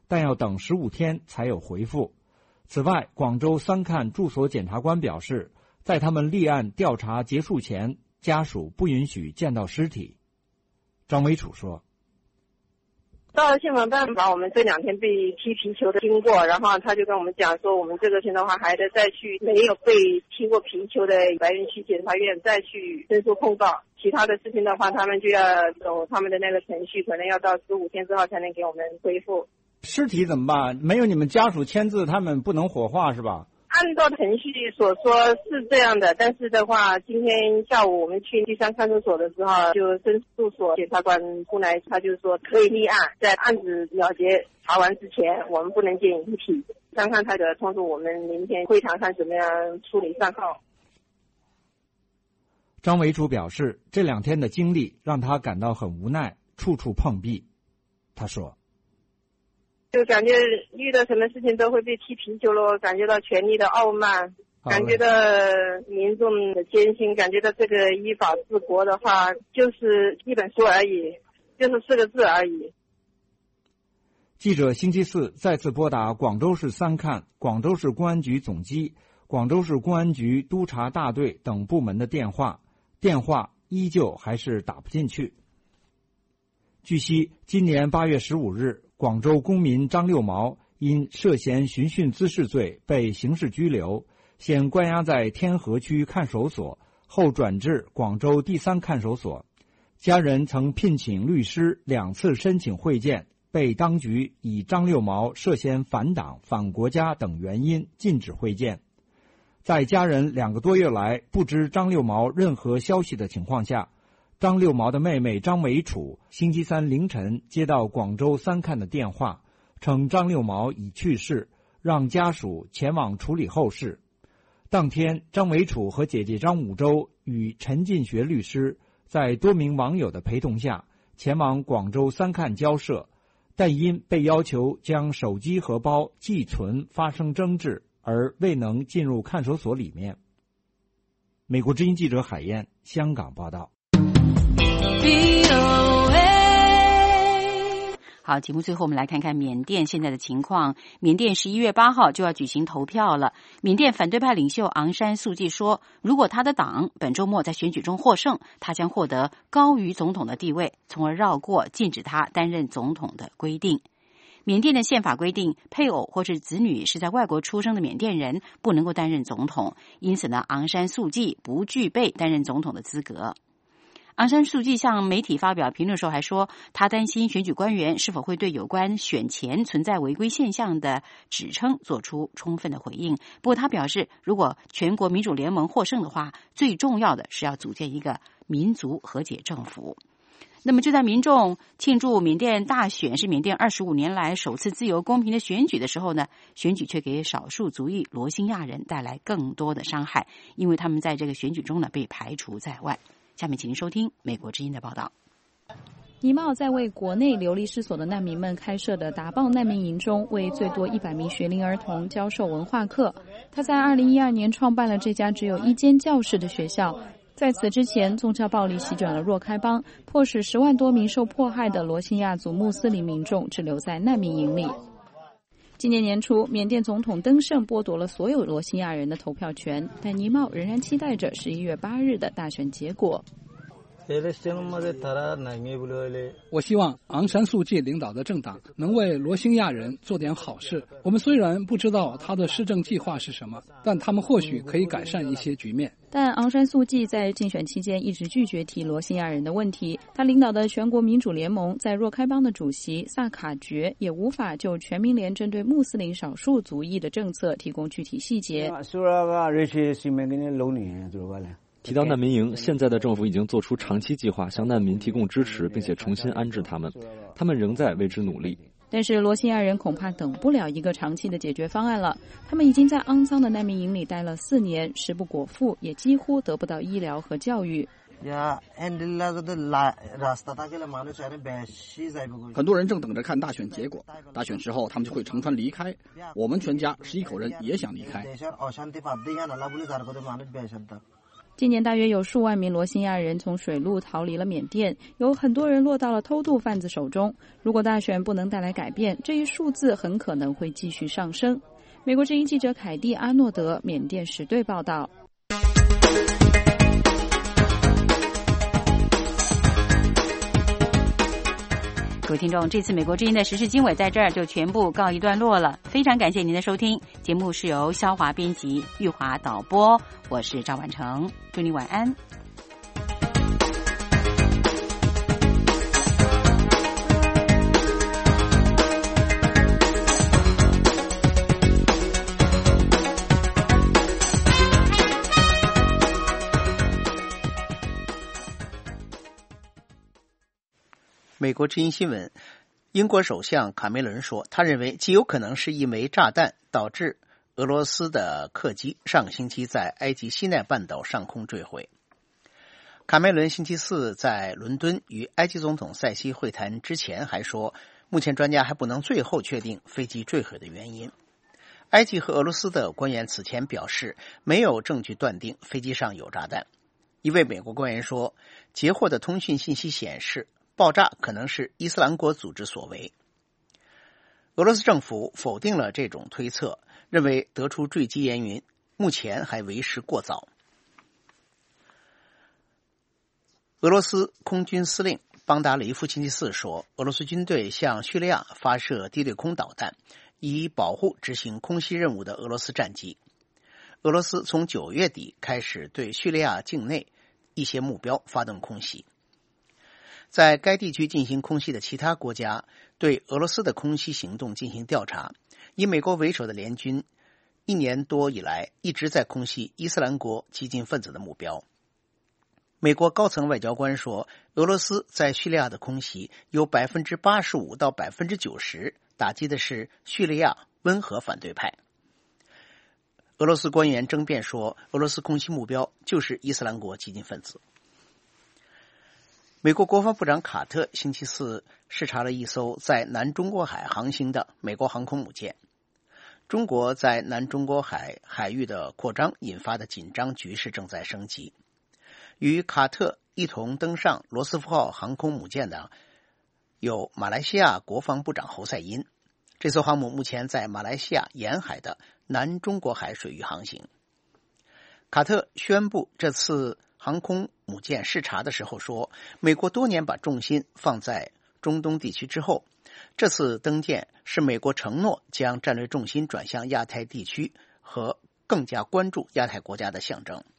Speaker 18: 但要等15天才有回复。此外，广州三看住所检察官表示，在他们立案调查结束前，家属不允许见到尸体。张维楚说，
Speaker 7: 到了现场办把我们这2天被踢皮球的经过，然后他就跟我们讲说，我们这个情的话还得再去没有被踢过皮球的白云区检察院再去申诉控告，其他的事情的话他们就要走他们的那个程序，可能要到15天之后才能给我们回复。
Speaker 18: 尸体怎么办？没有你们家属签字，他们不能火化是吧？
Speaker 7: 按照程序所说是这样的，但是的话，今天下午我们去第3看守所的时候，就申诉所检察官出来，他就说可以立案，在案子了结查完之前，我们不能见遗体。3看他的通知我们明天会谈看怎么样处理上告。
Speaker 18: 张维楚表示，这2天的经历让他感到很无奈，处处碰壁。他说，
Speaker 7: 就感觉遇到什么事情都会被踢皮球了，感觉到权力的傲慢，感觉到民众的艰辛，感觉到这个依法治国的话就是一本书而已，就是4个字而已。
Speaker 18: 记者星期四再次拨打广州市3看、广州市公安局总机、广州市公安局督察大队等部门的电话依旧还是打不进去。据悉，今年8月15日，广州公民张六毛因涉嫌寻衅滋事罪被刑事拘留，现关押在天河区看守所，后转至广州第3看守所。家人曾聘请律师2次申请会见，被当局以张六毛涉嫌反党、反国家等原因禁止会见。在家人2个多月来不知张六毛任何消息的情况下，张六毛的妹妹张维楚星期3凌晨接到广州3看的电话，称张六毛已去世，让家属前往处理后事。当天，张维楚和姐姐张武洲与陈进学律师在多名网友的陪同下前往广州3看交涉，但因被要求将手机荷包寄存发生争执，而未能进入看守所里面。美国之音记者海燕，香港报道。
Speaker 2: 好，节目最后我们来看看缅甸现在的情况。缅甸11月8号就要举行投票了。缅甸反对派领袖昂山素季说，如果他的党本周末在选举中获胜，他将获得高于总统的地位，从而绕过禁止他担任总统的规定。缅甸的宪法规定，配偶或是子女是在外国出生的缅甸人不能够担任总统，因此呢，昂山素季不具备担任总统的资格。昂山素季向媒体发表评论时候还说，他担心选举官员是否会对有关选前存在违规现象的指称做出充分的回应。不过他表示，如果全国民主联盟获胜的话，最重要的是要组建一个民族和解政府。那么就在民众庆祝缅甸大选是缅甸25年来首次自由公平的选举的时候呢，选举却给少数族裔罗兴亚人带来更多的伤害，因为他们在这个选举中呢被排除在外。下面请您收听美国之音的报道。
Speaker 22: 尼茂在为国内流离失所的难民们开设的达棒难民营中，为最多100名学龄儿童教授文化课。他在2012年创办了这家只有1间教室的学校。在此之前，宗教暴力席卷了若开邦，迫使10万多名受迫害的罗兴亚族穆斯林民众滞留在难民营里。今年年初，缅甸总统登盛剥夺了所有罗兴亚人的投票权，但尼茂仍然期待着11月8日的大选结果。
Speaker 16: 我希望昂山素季领导的政党能为罗兴亚人做点好事。我们虽然不知道他的施政计划是什么，但他们或许可以改善一些局面。
Speaker 22: 但昂山素季在竞选期间一直拒绝提罗兴亚人的问题。他领导的全国民主联盟在若开邦的主席萨卡爵也无法就全民联针对穆斯林少数族裔的政策提供具体细节。
Speaker 9: 提到难民营，现在的政府已经做出长期计划，向难民提供支持，并且重新安置他们。他们仍在为之努力。
Speaker 22: 但是罗兴亚人恐怕等不了一个长期的解决方案了。他们已经在肮脏的难民营里待了4年，食不果腹，也几乎得不到医疗和教育。
Speaker 16: 很多人正等着看大选结果，大选之后他们就会乘船离开。我们全家11口人也想离开。
Speaker 22: 今年大约有数万名罗兴亚人从水路逃离了缅甸，有很多人落到了偷渡贩子手中。如果大选不能带来改变，这一数字很可能会继续上升。美国之音记者凯蒂·阿诺德，缅甸时队报道。
Speaker 2: 各位听众，这次美国之音的时事经纬在这儿就全部告一段落了。非常感谢您的收听，节目是由肖华编辑，玉华导播，我是赵婉成，祝你晚安。
Speaker 15: 美国之音新闻，英国首相卡梅伦说，他认为极有可能是一枚炸弹导致俄罗斯的客机上个星期在埃及西奈半岛上空坠毁。卡梅伦星期四在伦敦与埃及总统塞西会谈之前还说，目前专家还不能最后确定飞机坠毁的原因。埃及和俄罗斯的官员此前表示，没有证据断定飞机上有炸弹。一位美国官员说，截获的通讯信息显示，爆炸可能是伊斯兰国组织所为。俄罗斯政府否定了这种推测，认为得出坠机原因目前还为时过早。俄罗斯空军司令邦达雷夫星期四说，俄罗斯军队向叙利亚发射地对空导弹，以保护执行空袭任务的俄罗斯战机。俄罗斯从9月底开始对叙利亚境内一些目标发动空袭。在该地区进行空袭的其他国家对俄罗斯的空袭行动进行调查，以美国为首的联军1年多以来一直在空袭伊斯兰国激进分子的目标。美国高层外交官说，俄罗斯在叙利亚的空袭有 85% 到 90% 打击的是叙利亚温和反对派。俄罗斯官员争辩说，俄罗斯空袭目标就是伊斯兰国激进分子。美国国防部长卡特星期四视察了一艘在南中国海航行的美国航空母舰。中国在南中国海海域的扩张引发的紧张局势正在升级。与卡特一同登上罗斯福号航空母舰的有马来西亚国防部长侯赛因。这艘航母目前在马来西亚沿海的南中国海水域航行。卡特宣布这次航空母舰视察的时候说，美国多年把重心放在中东地区之后，这次登舰是美国承诺将战略重心转向亚太地区和更加关注亚太国家的象征。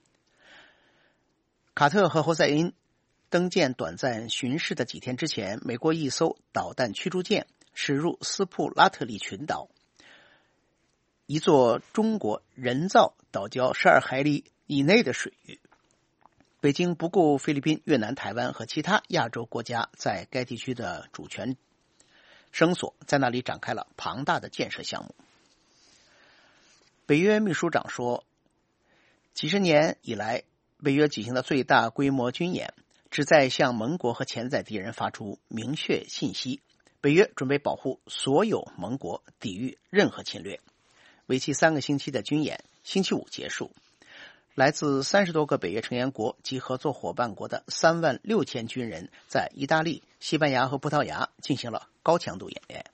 Speaker 15: 卡特和侯赛因登舰短暂巡视的几天之前，美国一艘导弹驱逐舰驶入斯普拉特利群岛，一座中国人造岛礁12海里以内的水域。北京不顾菲律宾、越南、台湾和其他亚洲国家在该地区的主权声索，在那里展开了庞大的建设项目。北约秘书长说，几十年以来，北约举行的最大规模军演旨在向盟国和潜在敌人发出明确信息，北约准备保护所有盟国，抵御任何侵略。为期3个星期的军演星期五结束。来自30多个北约成员国及合作伙伴国的36000军人在意大利、西班牙和葡萄牙进行了高强度演练。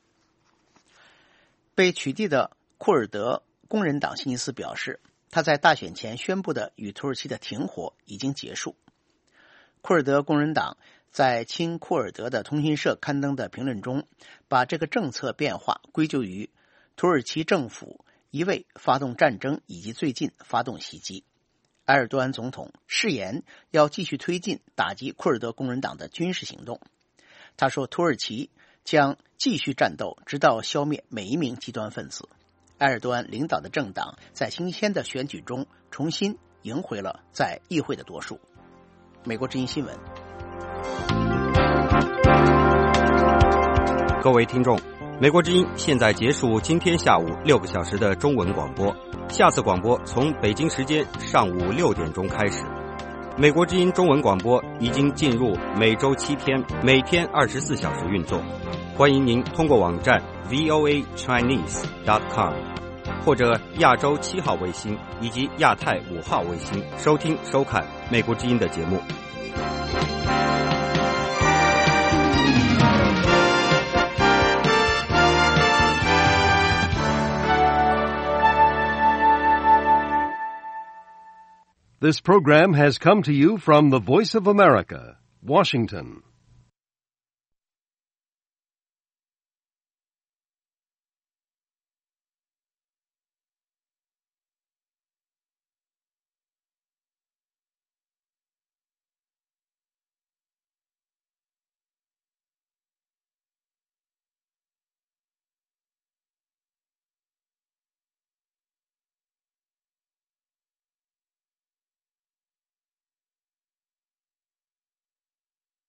Speaker 15: 被取缔的库尔德工人党星期四表示，他在大选前宣布的与土耳其的停火已经结束。库尔德工人党在亲库尔德的通讯社刊登的评论中，把这个政策变化归咎于土耳其政府一味发动战争以及最近发动袭击。埃尔多安总统誓言要继续推进打击库尔德工人党的军事行动。他说，土耳其将继续战斗，直到消灭每一名极端分子。埃尔多安领导的政党在星期天的选举中重新赢回了在议会的多数。美国之音新闻。
Speaker 5: 各位听众，美国之音现在结束今天下午6个小时的中文广播，下次广播从北京时间上午6点钟开始。美国之音中文广播已经进入每周7天，每天24小时运作。欢迎您通过网站 voachinese.com 或者亚洲7号卫星以及亚太5号卫星收听收看美国之音的节目。
Speaker 17: This program has come to you from the Voice of America, Washington.